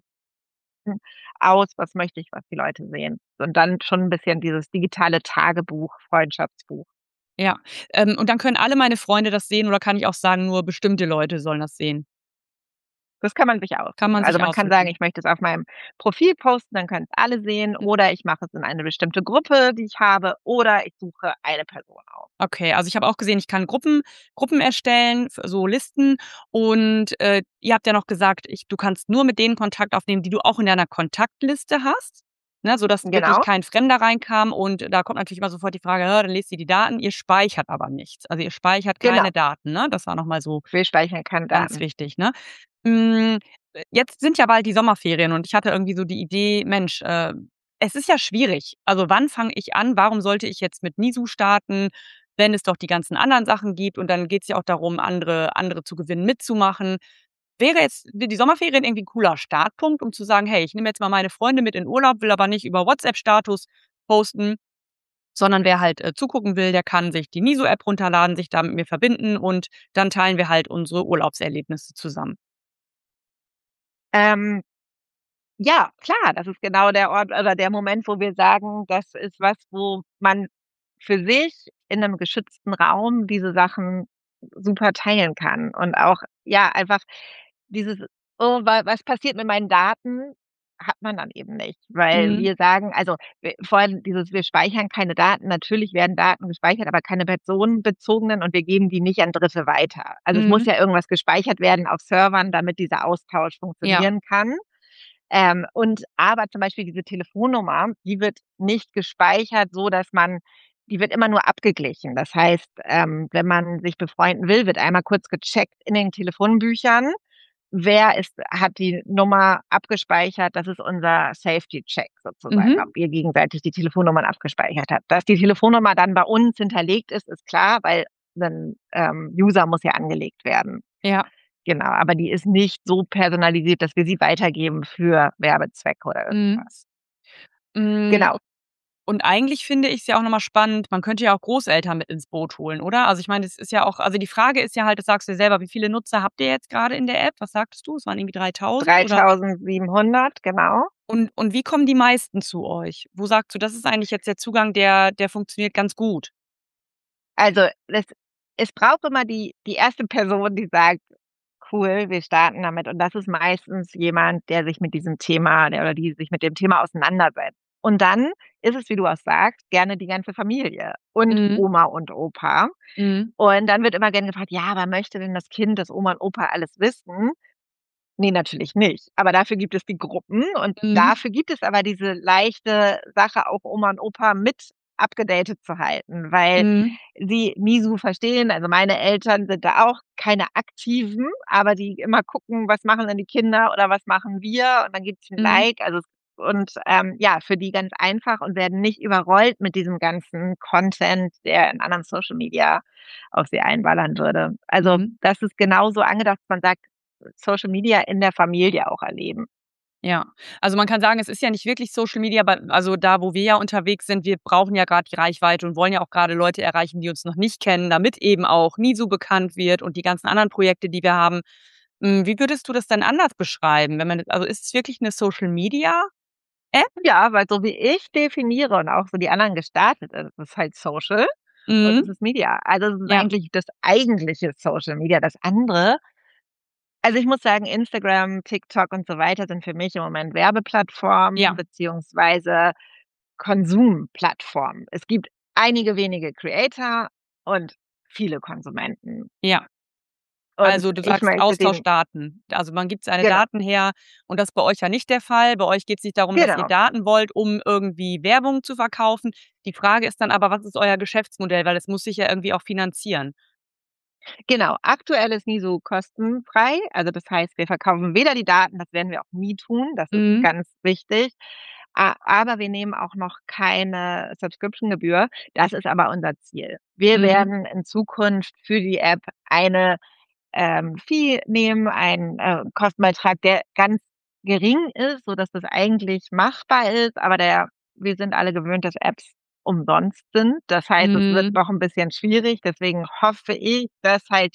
aus, was möchte ich, was die Leute sehen. Und dann schon 'n bisschen dieses digitale Tagebuch, Freundschaftsbuch. Ja. Und dann können alle meine Freunde das sehen oder kann ich auch sagen, nur bestimmte Leute sollen das sehen? Das kann man sich Kann aussuchen. man Also, sich man kann sagen, aussuchen. ich möchte es auf meinem Profil posten, dann können's alle sehen Hm, oder ich mache es in eine bestimmte Gruppe, die ich habe, oder ich suche eine Person aus. okay, also ich habe auch gesehen, ich kann Gruppen erstellen, f so Listen, und, ihr habt ja noch gesagt, du kannst nur mit denen Kontakt aufnehmen, die du auch in deiner Kontaktliste hast, ne, sodass wirklich Genau, kein Fremder reinkam, und da kommt natürlich immer sofort die Frage: Dann lest ihr die Daten?" Ihr speichert aber nichts. Also, ihr speichert genau. keine Daten, ne? Das war noch mal so Wir speichern keine ganz Daten. wichtig, ne? Hm, jetzt sind ja bald die Sommerferien und ich hatte irgendwie so die Idee: „Mensch, es ist ja schwierig. Also, wann fange ich an? Warum sollte ich jetzt mit Nisu starten, wenn es doch die ganzen anderen Sachen gibt?" Und dann geht's ja auch darum, andere zu gewinnen, mitzumachen. Wäre jetzt die Sommerferien irgendwie 'n cooler Startpunkt, um zu sagen: „Hey, ich nehme jetzt mal meine Freunde mit in Urlaub, will aber nicht über WhatsApp-Status posten, sondern wer halt, zugucken will, der kann sich die Nisu-App runterladen, sich da mit mir verbinden, und dann teilen wir halt unsere Urlaubserlebnisse zusammen." Ähm, ja, klar, das ist genau der Ort oder der Moment, wo wir sagen, das ist was, wo man für sich in 'nem geschützten Raum diese Sachen super teilen kann und auch, ja, einfach dieses: „Oh, wa was passiert mit meinen Daten?" hat man dann eben nicht, weil Mhm. wir sagen also, vorhin dieses wir speichern keine Daten. Natürlich werden Daten gespeichert, aber keine personenbezogenen und wir geben die nicht an Dritte weiter. Also, es muss Mhm. ja irgendwas gespeichert werden auf Servern, damit dieser Austausch Ja. funktionieren kann. Aber zum Beispiel diese Telefonnummer, die wird nicht gespeichert, so dass man die wird immer nur abgeglichen. Das heißt, wenn man sich befreunden will, wird einmal kurz gecheckt in den Telefonbüchern, wer hat die Nummer abgespeichert. Das ist unser Safety-Check sozusagen, ob Mhm. ihr gegenseitig die Telefonnummern abgespeichert habt. Dass die Telefonnummer dann bei uns hinterlegt ist, ist klar, weil 'nen, User muss ja angelegt werden. Ja. Genau, aber die ist nicht so personalisiert, dass wir sie weitergeben für Werbezwecke oder Mhm. irgendwas. Hm, Genau, und eigentlich finde ich's ja auch noch mal spannend, man könnte ja auch Großeltern mit ins Boot holen, oder? Also, ich meine, das ist ja auch, also, die Frage ist ja halt, das sagst du ja selber, wie viele Nutzer habt ihr jetzt grade in der App? Was sagtest du? Es waren irgendwie 3.000 oder? 3.700, genau. Und wie kommen die meisten zu euch? Wo sagst du, das ist eigentlich jetzt der Zugang, der funktioniert ganz gut? Also, es braucht immer die erste Person, die sagt: „Cool, wir starten damit." Und das ist meistens jemand, der sich mit diesem Thema der oder die sich mit dem Thema auseinandersetzt. Und dann ist es, wie du auch sagst, gerne die ganze Familie und Mhm. Oma und Opa. Mhm. Und dann wird immer gerne gefragt: „Ja, aber möchte denn das Kind, dass Oma und Opa alles wissen?" Ne, natürlich nicht. Aber dafür gibt es die Gruppen und Mhm. dafür gibt es aber diese leichte Sache, auch Oma und Opa mit abgedatet zu halten, weil Mhm. sie Misu verstehen. Also, meine Eltern sind da auch keine Aktiven, aber die immer gucken, was machen denn die Kinder oder was machen wir und dann gibt's 'n Mhm. Like. Also, und, ja, für die ganz einfach und werden nicht überrollt mit diesem ganzen Content, der in anderen Social Media auf sie einballern würde. Also, Mhm. das ist genauso angedacht, dass man sagt, Social Media in der Familie auch erleben. Ja. Also, man kann sagen, es ist ja nicht wirklich Social Media, aber also, da, wo wir ja unterwegs sind, wir brauchen ja grad die Reichweite und wollen ja auch grade Leute erreichen, die uns noch nicht kennen, damit eben auch Nisu bekannt wird und die ganzen anderen Projekte, die wir haben. Wie würdest du das denn anders beschreiben, wenn man also, ist es wirklich 'ne Social Media App? Ja, weil so wie ich definiere und auch so die anderen gestartet ist, ist halt Social und es Mhm. ist Media. Also, es ist Ja. eigentlich das eigentliche Social Media. Das andere, also, ich muss sagen, Instagram, TikTok und so weiter sind für mich im Moment Werbeplattformen Ja. beziehungsweise Konsumplattformen. Es gibt einige wenige Creator und viele Konsumenten. Ja. Und Also, du ich sagst möchte Austausch den Daten. Also, man gibt seine genau, Daten her und das ist bei euch ja nicht der Fall. Bei euch geht's nicht darum, dass ihr genau, Daten wollt, um irgendwie Werbung zu verkaufen. Die Frage ist dann aber, was ist euer Geschäftsmodell? Weil es muss sich ja irgendwie auch finanzieren. genau. Aktuell ist NISO kostenfrei. Also, das heißt, wir verkaufen weder die Daten, das werden wir auch nie tun, das ist Mhm. ganz wichtig. Aber wir nehmen auch noch keine Subscription-Gebühr. Das ist aber unser Ziel. Wir Mhm. werden in Zukunft für die App eine Fee nehmen, einen, Kostenbeitrag, der ganz gering ist, sodass das eigentlich machbar ist, aber der wir sind alle gewöhnt, dass Apps umsonst sind. Das heißt, es wird Mhm. noch 'n bisschen schwierig. Deswegen hoffe ich, dass halt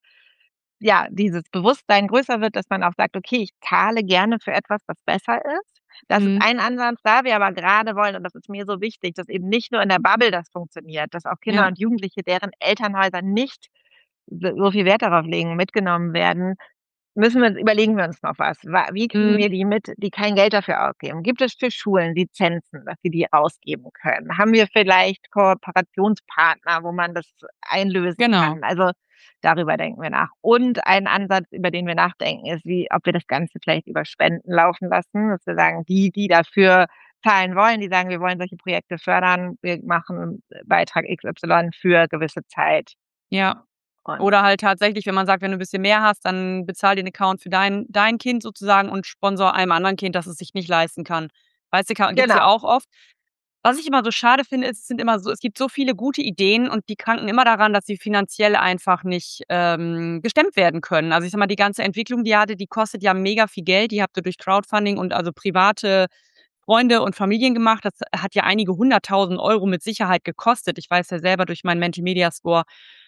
dieses Bewusstsein größer wird, dass man auch sagt: „Okay, ich zahle gerne für etwas, was besser ist.“ Das ist Mhm. ein Ansatz. Da wir aber grade wollen, und das ist mir so wichtig, dass eben nicht nur in der Bubble das funktioniert, dass auch Kinder Ja. und Jugendliche, deren Elternhäuser nicht so viel Wert darauf legen, mitgenommen werden, überlegen wir uns noch was. Wie kriegen Mhm. wir die mit, die kein Geld dafür ausgeben? Gibt es für Schulen Lizenzen, dass sie die ausgeben können? Haben wir vielleicht Kooperationspartner, wo man das einlösen Genau. kann? Also, darüber denken wir nach. Und ein Ansatz, über den wir nachdenken, ist, ob wir das Ganze vielleicht über Spenden laufen lassen, dass wir sagen, die dafür zahlen wollen, die sagen: „Wir wollen solche Projekte fördern. Wir machen Beitrag XY für gewisse Zeit.“ Ja. Und Oder halt tatsächlich, wenn man sagt, wenn du 'n bisschen mehr hast, dann bezahl den Account für dein Kind sozusagen und sponsor einem anderen Kind, das es sich nicht leisten kann. Weißt du, gibt's ja genau. auch oft. Was ich immer so schade finde, ist, es gibt so viele gute Ideen und die kranken immer daran, dass sie finanziell einfach nicht, gestemmt werden können. Also, ich sage mal, die ganze Entwicklung, die ihr hattet, die kostet ja mega viel Geld. Die habt ihr durch Crowdfunding und also private Freunde und Familien gemacht. Das hat ja einige 100.000 € mit Sicherheit gekostet. Ich weiß ja selber durch meinen Mentimedia Score,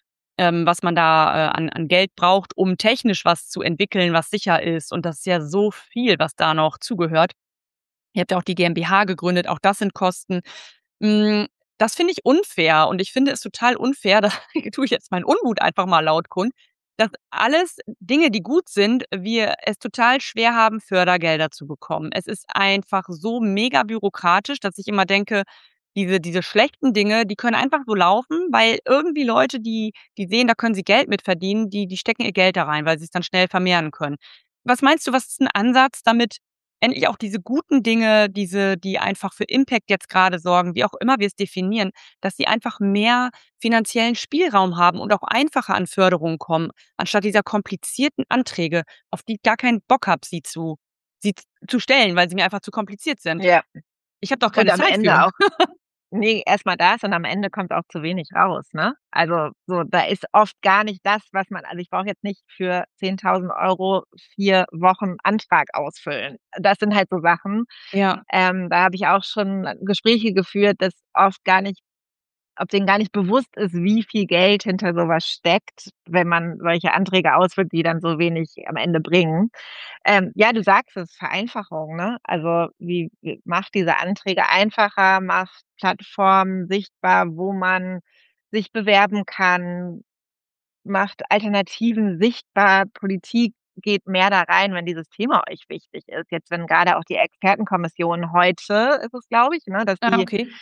was man da, an Geld braucht, um technisch was zu entwickeln, was sicher ist. Und das ist ja so viel, was da noch zugehört. Ihr habt ja auch die GmbH gegründet, auch das sind Kosten. Hm, Das finde ich unfair und ich finde es total unfair, da tue ich jetzt meinen Unmut einfach mal laut kund, dass alles Dinge, die gut sind, wir es total schwer haben, Fördergelder zu bekommen. Es ist einfach so mega bürokratisch, dass ich immer denke, diese schlechten Dinge, die können einfach so laufen, weil irgendwie Leute, die sehen, da können sie Geld mit verdienen, die stecken ihr Geld da rein, weil sie's dann schnell vermehren können. Was meinst du, was ist 'n Ansatz, damit endlich auch diese guten Dinge, die einfach für Impact jetzt grade sorgen, wie auch immer wir es definieren, dass sie einfach mehr finanziellen Spielraum haben und auch einfacher an Förderung kommen, anstatt dieser komplizierten Anträge, auf die ich gar keinen Bock habe, sie zu stellen, weil sie mir einfach zu kompliziert sind. Ja. Ich habe doch Und keine am Zeit Ende für. auch ne, erst mal das und am Ende kommt auch zu wenig raus, ne? Also, so, da ist oft gar nicht das, was man, also, ich brauche jetzt nicht für 10.000 € 4 Wochen Antrag ausfüllen. Das sind halt so Sachen, Ja, da habe ich auch schon Gespräche geführt, dass oft gar nicht, ob denen gar nicht bewusst ist, wie viel Geld hinter so was steckt, wenn man solche Anträge ausfüllt, die dann so wenig am Ende bringen. Ja, du sagst es, Vereinfachung, ne? Also, wie macht diese Anträge einfacher, macht Plattformen sichtbar, wo man sich bewerben kann, macht Alternativen sichtbar. Politik geht mehr da rein, wenn dieses Thema euch wichtig ist. Jetzt, wenn grade auch die Expertenkommission heute ist es, glaube ich, ne, dass ah, die, okay.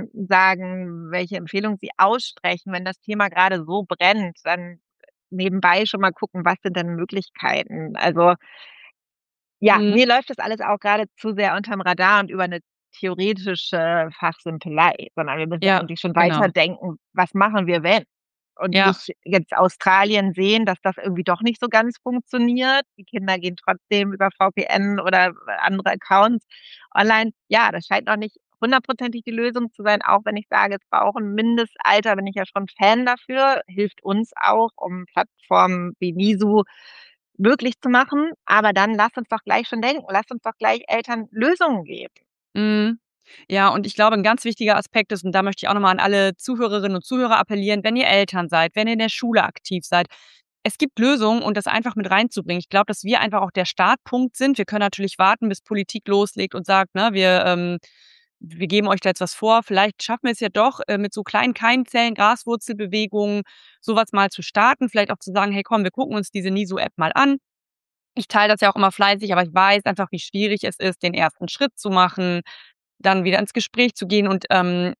sagen, welche Empfehlungen sie aussprechen. Wenn das Thema grade so brennt, dann nebenbei schon mal gucken, was sind denn Möglichkeiten? Also, ja, Mhm. mir läuft das alles auch grade zu sehr unterm Radar und über 'ne theoretische Fachsimpelei, sondern wir müssen Ja, eigentlich schon genau. weiterdenken: „Was machen wir, wenn?“ und Ja. nicht jetzt Australien sehen, dass das irgendwie doch nicht so ganz funktioniert. Die Kinder gehen trotzdem über VPN oder andere Accounts online. Ja, das scheint noch nicht hundertprozentig die Lösung zu sein, auch wenn ich sage, es braucht 'n Mindestalter, bin ich ja schon Fan dafür, hilft uns auch, um Plattformen wie Nisu möglich zu machen. Aber dann lass uns doch gleich schon denken, lass uns doch gleich Eltern Lösungen geben. Mhm. Ja, und ich glaube, 'n ganz wichtiger Aspekt ist, und da möchte ich auch noch mal an alle Zuhörerinnen und Zuhörer appellieren, wenn ihr Eltern seid, wenn ihr in der Schule aktiv seid, es gibt Lösungen und das einfach mit reinzubringen. Ich glaube, dass wir einfach auch der Startpunkt sind. Wir können natürlich warten, bis Politik loslegt und sagt, ne, wir geben euch da jetzt was vor. Vielleicht schaffen wir es ja doch, mit so kleinen Keimzellen, Graswurzelbewegungen, so was mal zu starten. Vielleicht auch zu sagen: „Hey, komm, wir gucken uns diese Niso-App mal an.“ Ich teile das ja auch immer fleißig, aber ich weiß einfach, wie schwierig es ist, den ersten Schritt zu machen, dann wieder ins Gespräch zu gehen. Und,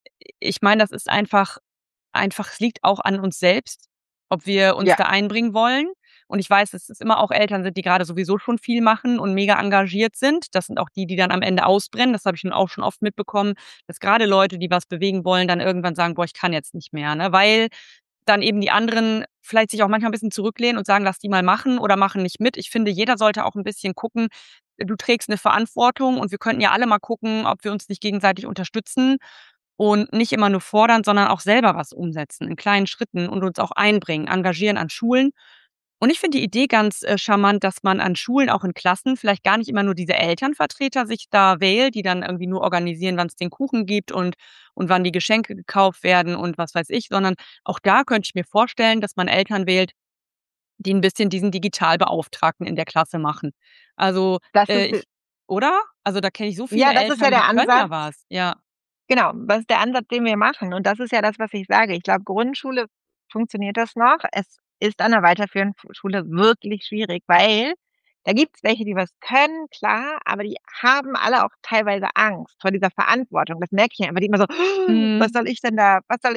ich meine, das ist einfach es liegt auch an uns selbst, ob wir uns Ja. da einbringen wollen. Und ich weiß, dass es immer auch Eltern sind, die grade sowieso schon viel machen und mega engagiert sind. Das sind auch die, die dann am Ende ausbrennen. Das habe ich nun auch schon oft mitbekommen, dass grade Leute, die was bewegen wollen, dann irgendwann sagen: „Boah, ich kann jetzt nicht mehr“, ne? Weil dann eben die anderen vielleicht sich auch manchmal 'n bisschen zurücklehnen und sagen: „Lass die mal machen oder machen nicht mit.“ Ich finde, jeder sollte auch 'n bisschen gucken, du trägst 'ne Verantwortung und wir könnten ja alle mal gucken, ob wir uns nicht gegenseitig unterstützen und nicht immer nur fordern, sondern auch selber was umsetzen in kleinen Schritten und uns auch einbringen, engagieren an Schulen. Und ich finde die Idee ganz, charmant, dass man an Schulen auch in Klassen vielleicht gar nicht immer nur diese Elternvertreter sich da wählt, die dann irgendwie nur organisieren, wann's den Kuchen gibt und wann die Geschenke gekauft werden und was weiß ich, sondern auch da könnte ich mir vorstellen, dass man Eltern wählt, die 'n bisschen diesen Digitalbeauftragten in der Klasse machen. Also, Das ist ich oder? Also, da kenne ich so viele Ja, das ist ja Eltern, die der können ja Ansatz. was. Ja. Genau, das ist der Ansatz, den wir machen. Und das ist ja das, was ich sage. Ich glaube, Grundschule funktioniert das noch. Es ist an der weiterführenden Schule wirklich schwierig, weil da gibt's welche, die was können, klar, aber die haben alle auch teilweise Angst vor dieser Verantwortung. Das merke ich ja immer, die immer so: „Was Mhm. soll ich denn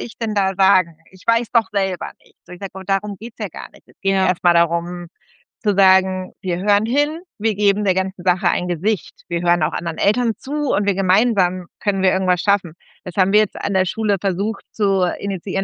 da sagen? Ich weiß doch selber nicht.“ So, ich sage: „Aber darum geht's ja gar nicht. Es geht Ja. erst mal darum zu sagen, wir hören hin, wir geben der ganzen Sache ein Gesicht. Wir hören auch anderen Eltern zu und wir gemeinsam können wir irgendwas schaffen.“ Das haben wir jetzt an der Schule versucht zu initiieren,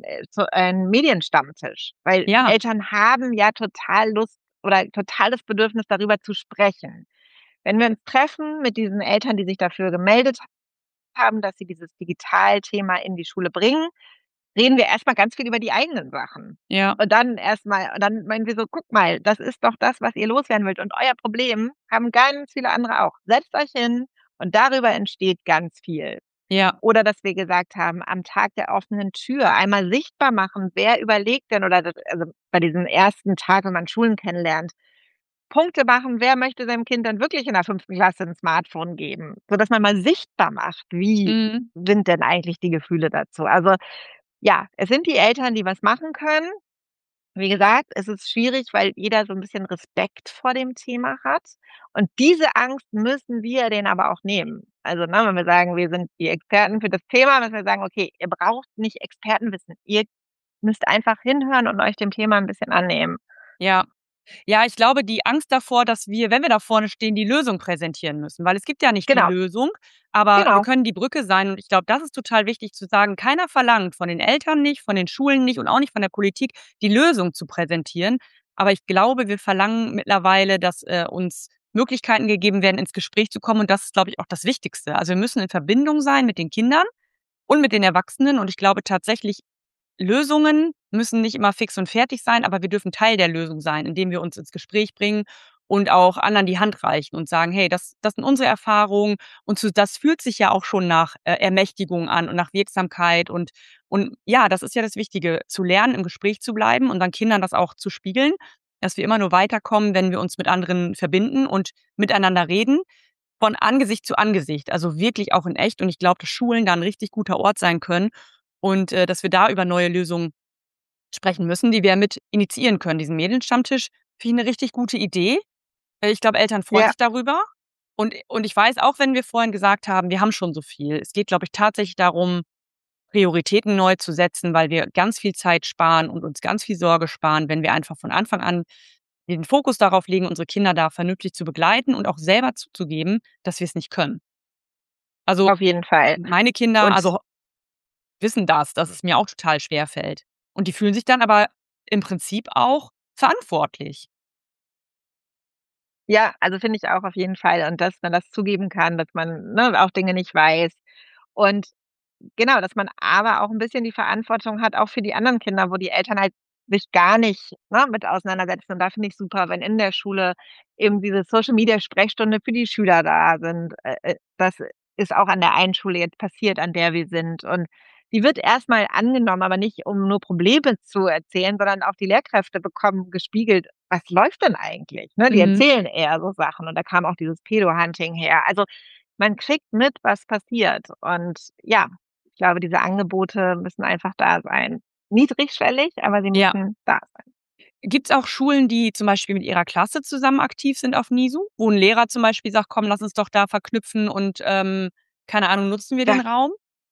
einen Medienstammtisch, weil Ja. Eltern haben ja total Lust oder total das Bedürfnis, darüber zu sprechen. Wenn wir uns treffen mit diesen Eltern, die sich dafür gemeldet haben, dass sie dieses Digitalthema in die Schule bringen, reden wir erst mal ganz viel über die eigenen Sachen. Ja. Und dann meinen wir so: „Guckt mal, das ist doch das, was ihr loswerden wollt und euer Problem haben ganz viele andere auch. Setzt euch hin und darüber entsteht ganz viel.“ Ja. Oder dass wir gesagt haben, am Tag der offenen Tür einmal sichtbar machen, wer überlegt denn oder das also, bei diesem ersten Tag, wenn man Schulen kennenlernt, Punkte machen, wer möchte seinem Kind denn wirklich in der 5. Klasse 'n Smartphone geben, sodass man mal sichtbar macht, wie Mhm. sind denn eigentlich die Gefühle dazu? Also, ja, es sind die Eltern, die was machen können. Wie gesagt, es ist schwierig, weil jeder so 'n bisschen Respekt vor dem Thema hat. Und diese Angst müssen wir denen aber auch nehmen. Also, ne, wenn wir sagen, wir sind die Experten für das Thema, müssen wir sagen: „Okay, ihr braucht nicht Expertenwissen. Ihr müsst einfach hinhören und euch dem Thema 'n bisschen annehmen.“ Ja. Ja, ich glaube, die Angst davor, dass wir, wenn wir da vorne stehen, die Lösung präsentieren müssen, weil es gibt ja nicht die Genau, Lösung, aber wir genau. können die Brücke sein. Und ich glaube, das ist total wichtig zu sagen, keiner verlangt von den Eltern nicht, von den Schulen nicht und auch nicht von der Politik, die Lösung zu präsentieren. Aber ich glaube, wir verlangen mittlerweile, dass, uns Möglichkeiten gegeben werden, ins Gespräch zu kommen und das ist, glaube ich, auch das Wichtigste. Also, wir müssen in Verbindung sein mit den Kindern und mit den Erwachsenen und ich glaube tatsächlich, Lösungen müssen nicht immer fix und fertig sein, aber wir dürfen Teil der Lösung sein, indem wir uns ins Gespräch bringen und auch anderen die Hand reichen und sagen: „Hey, das sind unsere Erfahrungen.“ Und so das fühlt sich ja auch schon nach, Ermächtigung an und nach Wirksamkeit und ja, das ist ja das Wichtige, zu lernen, im Gespräch zu bleiben und dann Kindern das auch zu spiegeln, dass wir immer nur weiterkommen, wenn wir uns mit anderen verbinden und miteinander reden, von Angesicht zu Angesicht, also wirklich auch in echt. Und ich glaube, dass Schulen da 'n richtig guter Ort sein können und, dass wir da über neue Lösungen sprechen müssen, die wir mit initiieren können. Diesen Medienstammtisch finde ich 'ne richtig gute Idee. Ich glaube, Eltern freuen Ja. sich darüber. Und ich weiß, auch wenn wir vorhin gesagt haben, wir haben schon so viel. Es geht, glaube ich, tatsächlich darum, Prioritäten neu zu setzen, weil wir ganz viel Zeit sparen und uns ganz viel Sorge sparen, wenn wir einfach von Anfang an den Fokus darauf legen, unsere Kinder da vernünftig zu begleiten und auch selber zuzugeben, dass wir's nicht können. Also, Auf jeden Fall. meine Kinder, Und also, wissen das, dass es mir auch total schwerfällt. Und die fühlen sich dann aber im Prinzip auch verantwortlich. Ja, also finde ich auch auf jeden Fall und dass man das zugeben kann, dass man, ne, auch Dinge nicht weiß. Und genau, dass man aber auch 'n bisschen die Verantwortung hat, auch für die anderen Kinder, wo die Eltern halt sich gar nicht, ne, mit auseinandersetzen. Und da finde ich super, wenn in der Schule eben diese Social-Media-Sprechstunde für die Schüler da sind. Das ist auch an der einen Schule jetzt passiert, an der wir sind. Und die wird erst mal angenommen, aber nicht, um nur Probleme zu erzählen, sondern auch die Lehrkräfte bekommen gespiegelt: „Was läuft denn eigentlich?“ Ne, die Mhm. erzählen eher so Sachen und da kam auch dieses Pedo-Hunting her. Also, man kriegt mit, was passiert. Und ja, ich glaube, diese Angebote müssen einfach da sein. Niedrigschwellig, aber sie Ja. müssen da sein. Gibt's auch Schulen, die zum Beispiel mit ihrer Klasse zusammen aktiv sind auf NISU, wo 'n Lehrer zum Beispiel sagt: „Komm, lass uns doch da verknüpfen und, keine Ahnung, nutzen wir den Da Raum?“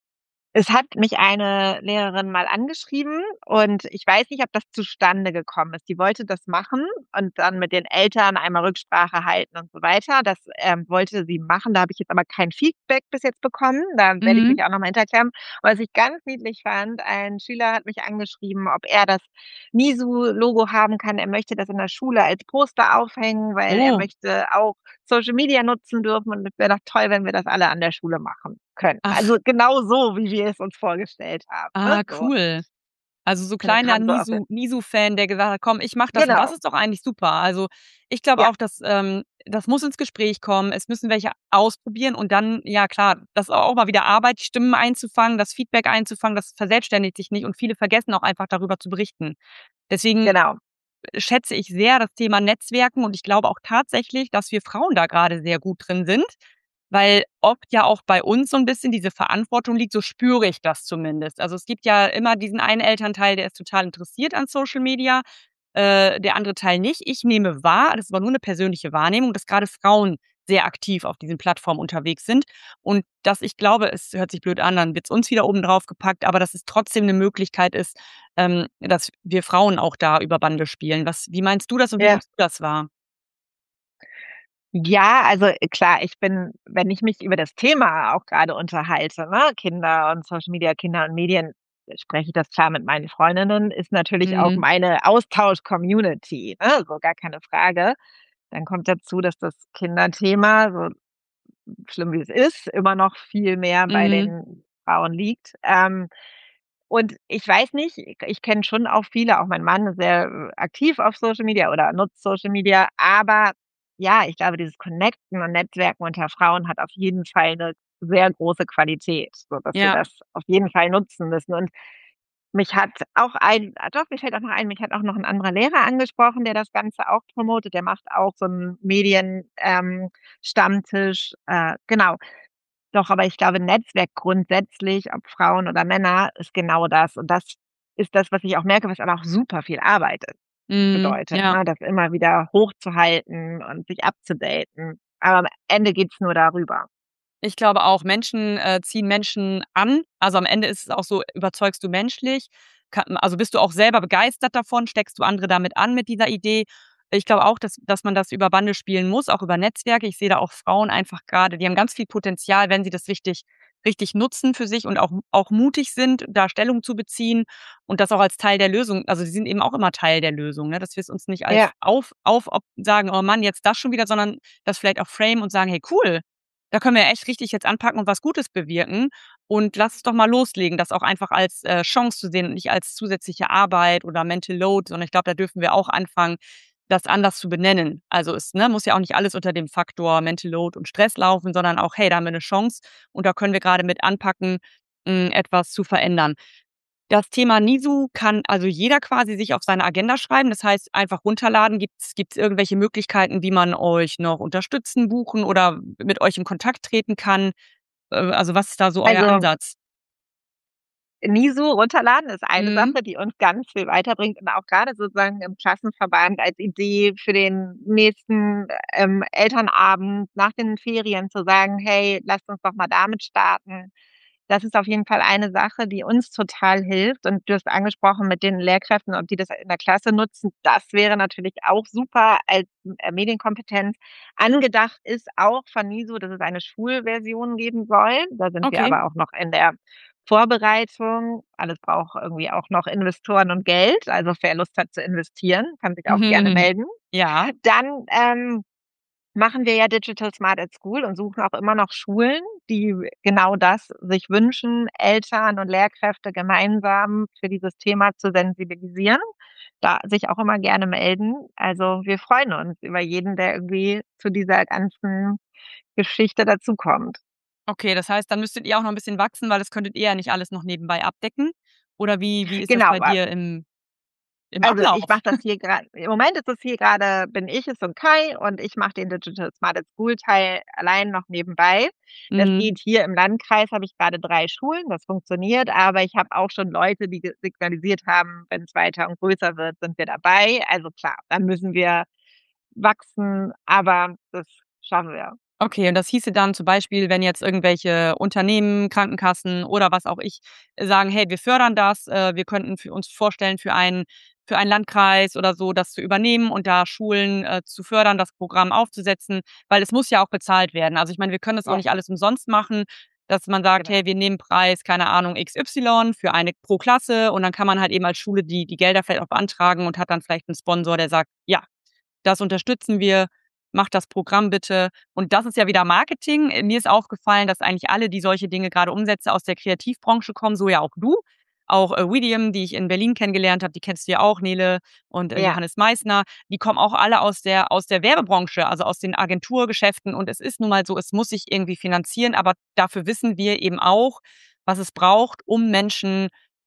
Es hat mich eine Lehrerin mal angeschrieben und ich weiß nicht, ob das zustande gekommen ist. Die wollte das machen und dann mit den Eltern einmal Rücksprache halten und so weiter. Das, wollte sie machen. Da habe ich jetzt aber kein Feedback bis jetzt bekommen. Da werde ich Mhm. mich auch noch mal hinterklären. Was ich ganz niedlich fand, ein Schüler hat mich angeschrieben, ob er das NISU-Logo haben kann. Er möchte das in der Schule als Poster aufhängen, weil er Oh, möchte auch Social Media nutzen dürfen und es wäre doch toll, wenn wir das alle an der Schule machen könnten. ach, Also, genau so, wie wir es uns vorgestellt haben, ne, so. cool. Also, so Und er kleiner kam so aus der NISU-Fan, der gesagt hat: „Komm, ich mache das“, und das genau, ist doch eigentlich super. Also, ich glaube ja, auch, dass, das muss ins Gespräch kommen. Es müssen welche ausprobieren und dann, ja klar, das ist auch mal wieder Arbeit, die Stimmen einzufangen, das Feedback einzufangen, das verselbstständigt sich nicht und viele vergessen auch einfach darüber zu berichten. Deswegen genau. schätze ich sehr das Thema Netzwerken und ich glaube auch tatsächlich, dass wir Frauen da grade sehr gut drin sind, weil oft ja auch bei uns so 'n bisschen diese Verantwortung liegt, so spüre ich das zumindest. Also, es gibt ja immer diesen einen Elternteil, der ist total interessiert an Social Media, der andere Teil nicht. Ich nehme wahr, das ist aber nur 'ne persönliche Wahrnehmung, dass grade Frauen sehr aktiv auf diesen Plattformen unterwegs sind und dass ich glaube, es hört sich blöd an, dann wird's uns wieder oben drauf gepackt, aber dass es trotzdem 'ne Möglichkeit ist, dass wir Frauen auch da über Bande spielen. Wie meinst du das und wie Ja. nimmst du das wahr? Ja, also, klar, ich bin wenn ich mich über das Thema auch grade unterhalte, ne, Kinder und Social Media, Kinder und Medien, spreche ich das klar mit meinen Freundinnen, ist natürlich auch Mhm. meine Austausch-Community, ne, so gar keine Frage. Dann kommt dazu, dass das Kinderthema, so schlimm wie es ist, immer noch viel mehr bei Mhm. den Frauen liegt. Und ich weiß nicht, ich kenne schon auch viele, auch mein Mann ist sehr, aktiv auf Social Media oder nutzt Social Media, aber ja, ich glaube, dieses Connecten und Netzwerken unter Frauen hat auf jeden Fall 'ne sehr große Qualität, sodass wir Ja. das auf jeden Fall nutzen müssen. Und mich hat auch mir fällt auch noch ein, mich hat auch noch 'n anderer Lehrer angesprochen, der das Ganze auch promotet. Der macht auch so 'n Medien Stammtisch, genau. Doch, aber ich glaube, Netzwerk grundsätzlich, ob Frauen oder Männer, ist genau das. Und das ist das, was ich auch merke, was aber auch super viel Arbeit Mhm. bedeutet, Ja. ne, das immer wieder hochzuhalten und sich abzudaten. Aber am Ende geht's nur darüber. Ich glaube auch, Menschen, ziehen Menschen an. Also, am Ende ist es auch so, überzeugst du menschlich? Also, bist du auch selber begeistert davon? Steckst du andere damit an mit dieser Idee? Ich glaube auch, dass man das über Bande spielen muss, auch über Netzwerke. Ich sehe da auch Frauen einfach grade, die haben ganz viel Potenzial, wenn sie das richtig nutzen für sich und auch mutig sind, da Stellung zu beziehen und das auch als Teil der Lösung, also, sie sind eben auch immer Teil der Lösung, ne, dass wir's uns nicht als Ja, auf ob sagen: „Oh Mann, jetzt das schon wieder“, sondern das vielleicht auch framen und sagen: „Hey, cool, da können wir ja echt richtig jetzt anpacken und was Gutes bewirken und lass es doch mal loslegen“, das auch einfach als, Chance zu sehen und nicht als zusätzliche Arbeit oder Mental Load, sondern ich glaube, da dürfen wir auch anfangen, das anders zu benennen. Also, es, ne, muss ja auch nicht alles unter dem Faktor Mental Load und Stress laufen, sondern auch: „Hey, da haben wir 'ne Chance und da können wir grade mit anpacken, etwas zu verändern.“ Das Thema NISU kann also jeder quasi sich auf seine Agenda schreiben. Das heißt, einfach runterladen. Gibt's irgendwelche Möglichkeiten, wie man euch noch unterstützen, buchen oder mit euch in Kontakt treten kann? Also, was ist da so euer also Ansatz? NISU runterladen ist eine Mhm. Sache, die uns ganz viel weiterbringt und auch grade sozusagen im Klassenverband als Idee für den nächsten, Elternabend nach den Ferien zu sagen: „Hey, lasst uns doch mal damit starten.“ Das ist auf jeden Fall eine Sache, die uns total hilft. Und du hast angesprochen mit den Lehrkräften, ob die das in der Klasse nutzen. Das wäre natürlich auch super als, Medienkompetenz. Angedacht ist auch von NISU, dass es eine Schulversion geben soll. Da sind wir Okay. aber auch noch in der Vorbereitung. Alles braucht irgendwie auch noch Investoren und Geld. Also, wer Lust hat zu investieren, kann sich auch gerne melden. Ja, Dann, machen wir ja Digital Smart at School und suchen auch immer noch Schulen, die genau das sich wünschen, Eltern und Lehrkräfte gemeinsam für dieses Thema zu sensibilisieren. Da sich auch immer gerne melden. Also, wir freuen uns über jeden, der irgendwie zu dieser ganzen Geschichte dazukommt. okay, das heißt, dann müsstet ihr auch noch 'n bisschen wachsen, weil das könntet ihr ja nicht alles noch nebenbei abdecken. Oder wie ist das Genau, bei dir im also, ich Ablauf? mache das hier grad im Moment ist es hier grade bin ich es und Kai und ich mache den Digital Smart at School Teil allein noch nebenbei. Das Mhm. geht hier im Landkreis habe ich grade 3 Schulen, das funktioniert, aber ich habe auch schon Leute, die signalisiert haben, wenn's weiter und größer wird, sind wir dabei. Also, klar, dann müssen wir wachsen, aber das schaffen wir. Okay, und das hieße dann zum Beispiel, wenn jetzt irgendwelche Unternehmen, Krankenkassen oder was auch ich sagen: „Hey, wir fördern das, wir könnten für uns vorstellen, für einen Landkreis oder so das zu übernehmen und da Schulen, zu fördern, das Programm aufzusetzen“, weil es muss ja auch bezahlt werden. Also, ich meine, wir können das auch Ja, nicht alles umsonst machen, dass man sagt: genau. „Hey, wir nehmen Preis, keine Ahnung, XY für eine pro Klasse“ und dann kann man halt eben als Schule die Gelder vielleicht auch beantragen und hat dann vielleicht 'n Sponsor, der sagt: „Ja, das unterstützen wir, macht das Programm bitte.“ Und das ist ja wieder Marketing. Mir ist aufgefallen, dass eigentlich alle, die solche Dinge gerade umsetzen, aus der Kreativbranche kommen, so ja auch du. Auch, Widium, die ich in Berlin kennengelernt habe, die kennst du ja auch, Nele und, Ja, Johannes Meissner, die kommen auch alle aus der Werbebranche, also aus den Agenturgeschäften. Und es ist nun mal so, es muss sich irgendwie finanzieren, aber dafür wissen wir eben auch, was es braucht, um Menschen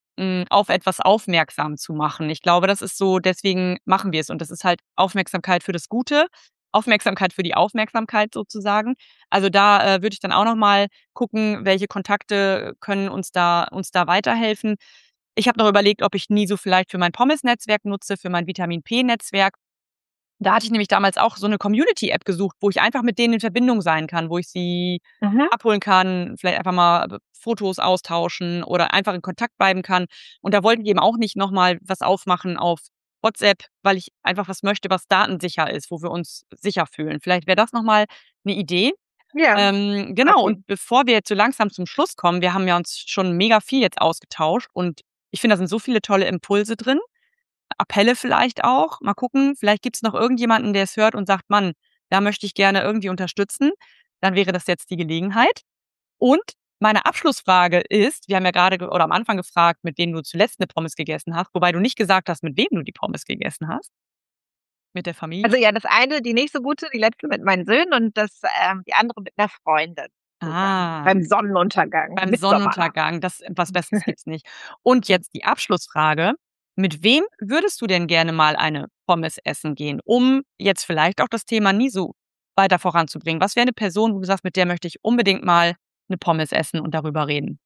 auf etwas aufmerksam zu machen. Ich glaube, das ist so deswegen machen wir es und das ist halt Aufmerksamkeit für das Gute, Aufmerksamkeit für die Aufmerksamkeit sozusagen. Also, da, würde ich dann auch noch mal gucken, welche Kontakte können uns da weiterhelfen. Ich habe noch überlegt, ob ich nie so vielleicht für mein Pommes-Netzwerk nutze, für mein Vitamin-P-Netzwerk. Da hatte ich nämlich damals auch so 'ne Community-App gesucht, wo ich einfach mit denen in Verbindung sein kann, wo ich sie mhm, abholen kann, vielleicht einfach mal Fotos austauschen oder einfach in Kontakt bleiben kann. Und da wollten die eben auch nicht noch mal was aufmachen auf WhatsApp, weil ich einfach was möchte, was datensicher ist, wo wir uns sicher fühlen. Vielleicht wäre das noch mal 'ne Idee. ja, Genau, okay. und bevor wir jetzt so langsam zum Schluss kommen, wir haben ja uns schon mega viel jetzt ausgetauscht und ich finde, da sind so viele tolle Impulse drin. Appelle vielleicht auch. Mal gucken, vielleicht gibt's noch irgendjemanden, der es hört und sagt: „Mann, da möchte ich gerne irgendwie unterstützen.“ Dann wäre das jetzt die Gelegenheit. Und meine Abschlussfrage ist, wir haben ja grade ge oder am Anfang gefragt, mit wem du zuletzt 'ne Pommes gegessen hast, wobei du nicht gesagt hast, mit wem du die Pommes gegessen hast. Mit der Familie? Also, ja, das eine, die nicht so gute, die letzte mit meinen Söhnen und die andere mit 'ner Freundin zusammen Ah. beim Sonnenuntergang, Beim Mitsommernacht. Sonnenuntergang, das was Besseres gibt's nicht. Und jetzt die Abschlussfrage: Mit wem würdest du denn gerne mal eine Pommes essen gehen, um jetzt vielleicht auch das Thema Nisu weiter voranzubringen? Was wäre 'ne Person, wo du sagst: „Mit der möchte ich unbedingt mal 'ne Pommes essen und darüber reden?“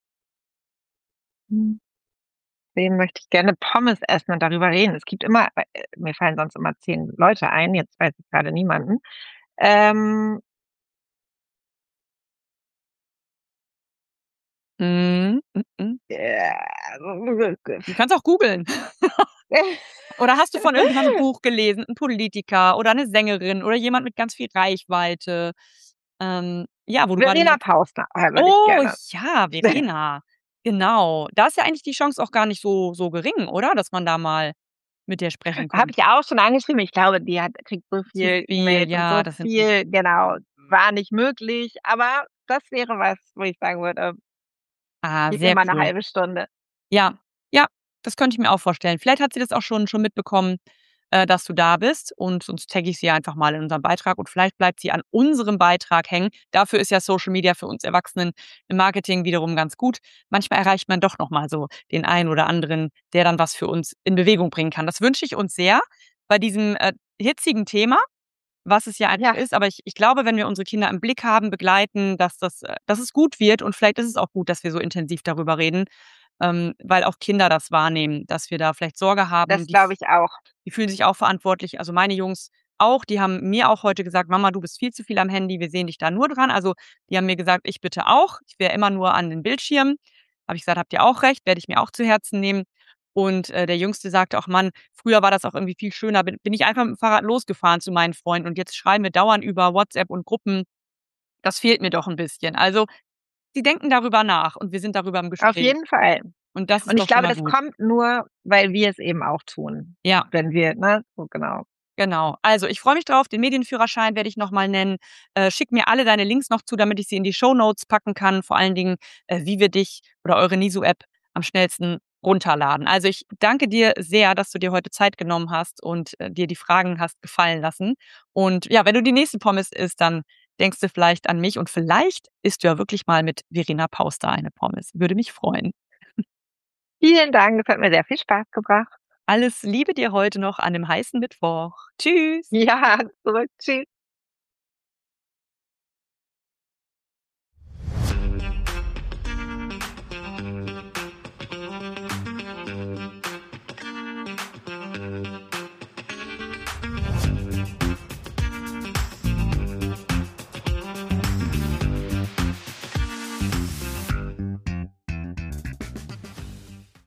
Mhm. Wem möchte ich gerne Pommes essen und darüber reden? Es gibt immer mir fallen sonst immer 10 Leute ein, jetzt weiß ich grade niemanden. Ähm, Mhm, äh, Du kannst auch googeln. Oder hast du von irgendjemandem 'n Buch gelesen, 'n Politiker oder 'ne Sängerin oder jemand mit ganz viel Reichweite, ja, wo du grade Verena merkst Pausner, würde ich oh gerne. ja, Verena. Genau. Da ist ja eigentlich die Chance auch gar nicht so gering, oder? Dass man da mal mit der sprechen Habe könnte. ich auch schon angeschrieben. Ich glaube, die kriegt so Zu viel viel, E-Mails und ja, so das sind viel genau, war nicht möglich, aber das wäre was, wo ich sagen würde: „Gib mir sehr mal 'ne cool. halbe Stunde.“ Ja, ja, das könnte ich mir auch vorstellen. Vielleicht hat sie das auch schon mitbekommen, dass du da bist und sonst tagge ich sie einfach mal in unserem Beitrag und vielleicht bleibt sie an unserem Beitrag hängen. Dafür ist ja Social Media für uns Erwachsenen im Marketing wiederum ganz gut. Manchmal erreicht man doch noch mal so den einen oder anderen, der dann was für uns in Bewegung bringen kann. Das wünsche ich uns sehr bei diesem, hitzigen Thema, was es ja einfach Ja, ist. Aber ich glaube, wenn wir unsere Kinder im Blick haben, begleiten, dass es gut wird und vielleicht ist es auch gut, dass wir so intensiv darüber reden, weil auch Kinder das wahrnehmen, dass wir da vielleicht Sorge haben. das glaube ich auch. Die fühlen sich auch verantwortlich. Also, meine Jungs auch, die haben mir auch heute gesagt: „Mama, du bist viel zu viel am Handy, wir sehen dich da nur dran.“ Also, die haben mir gesagt: „Ich bitte auch. Ich wäre immer nur an den Bildschirmen.“ Habe ich gesagt: „Habt ihr auch recht, werde ich mir auch zu Herzen nehmen.“ Und, der Jüngste sagte auch: „Mann, früher war das auch irgendwie viel schöner. Bin ich einfach mit'm Fahrrad losgefahren zu meinen Freunden und jetzt schreiben wir dauernd über WhatsApp und Gruppen. Das fehlt mir doch 'n bisschen.“ Also, sie denken darüber nach und wir sind darüber im Auf Gespräch. jeden Fall. Und das Und ist ich doch schon glaube, mal das gut. kommt nur, weil wir es eben auch tun, Ja. wenn wir, ne, so genau. Genau. Also, ich freue mich drauf. Den Medienführerschein werde ich noch mal nennen. Schick mir alle deine Links noch zu, damit ich sie in die Shownotes packen kann. Vor allen Dingen, wie wir dich oder eure Nisu-App am schnellsten runterladen. Also, ich danke dir sehr, dass du dir heute Zeit genommen hast und, dir die Fragen hast gefallen lassen. Und ja, wenn du die nächste Pommes isst, dann denkst du vielleicht an mich und vielleicht isst du ja wirklich mal mit Verena Pauster eine Pommes. Würde mich freuen. Vielen Dank, das hat mir sehr viel Spaß gebracht. Alles Liebe dir heute noch an dem heißen Mittwoch. Tschüss. Ja, zurück. Tschüss.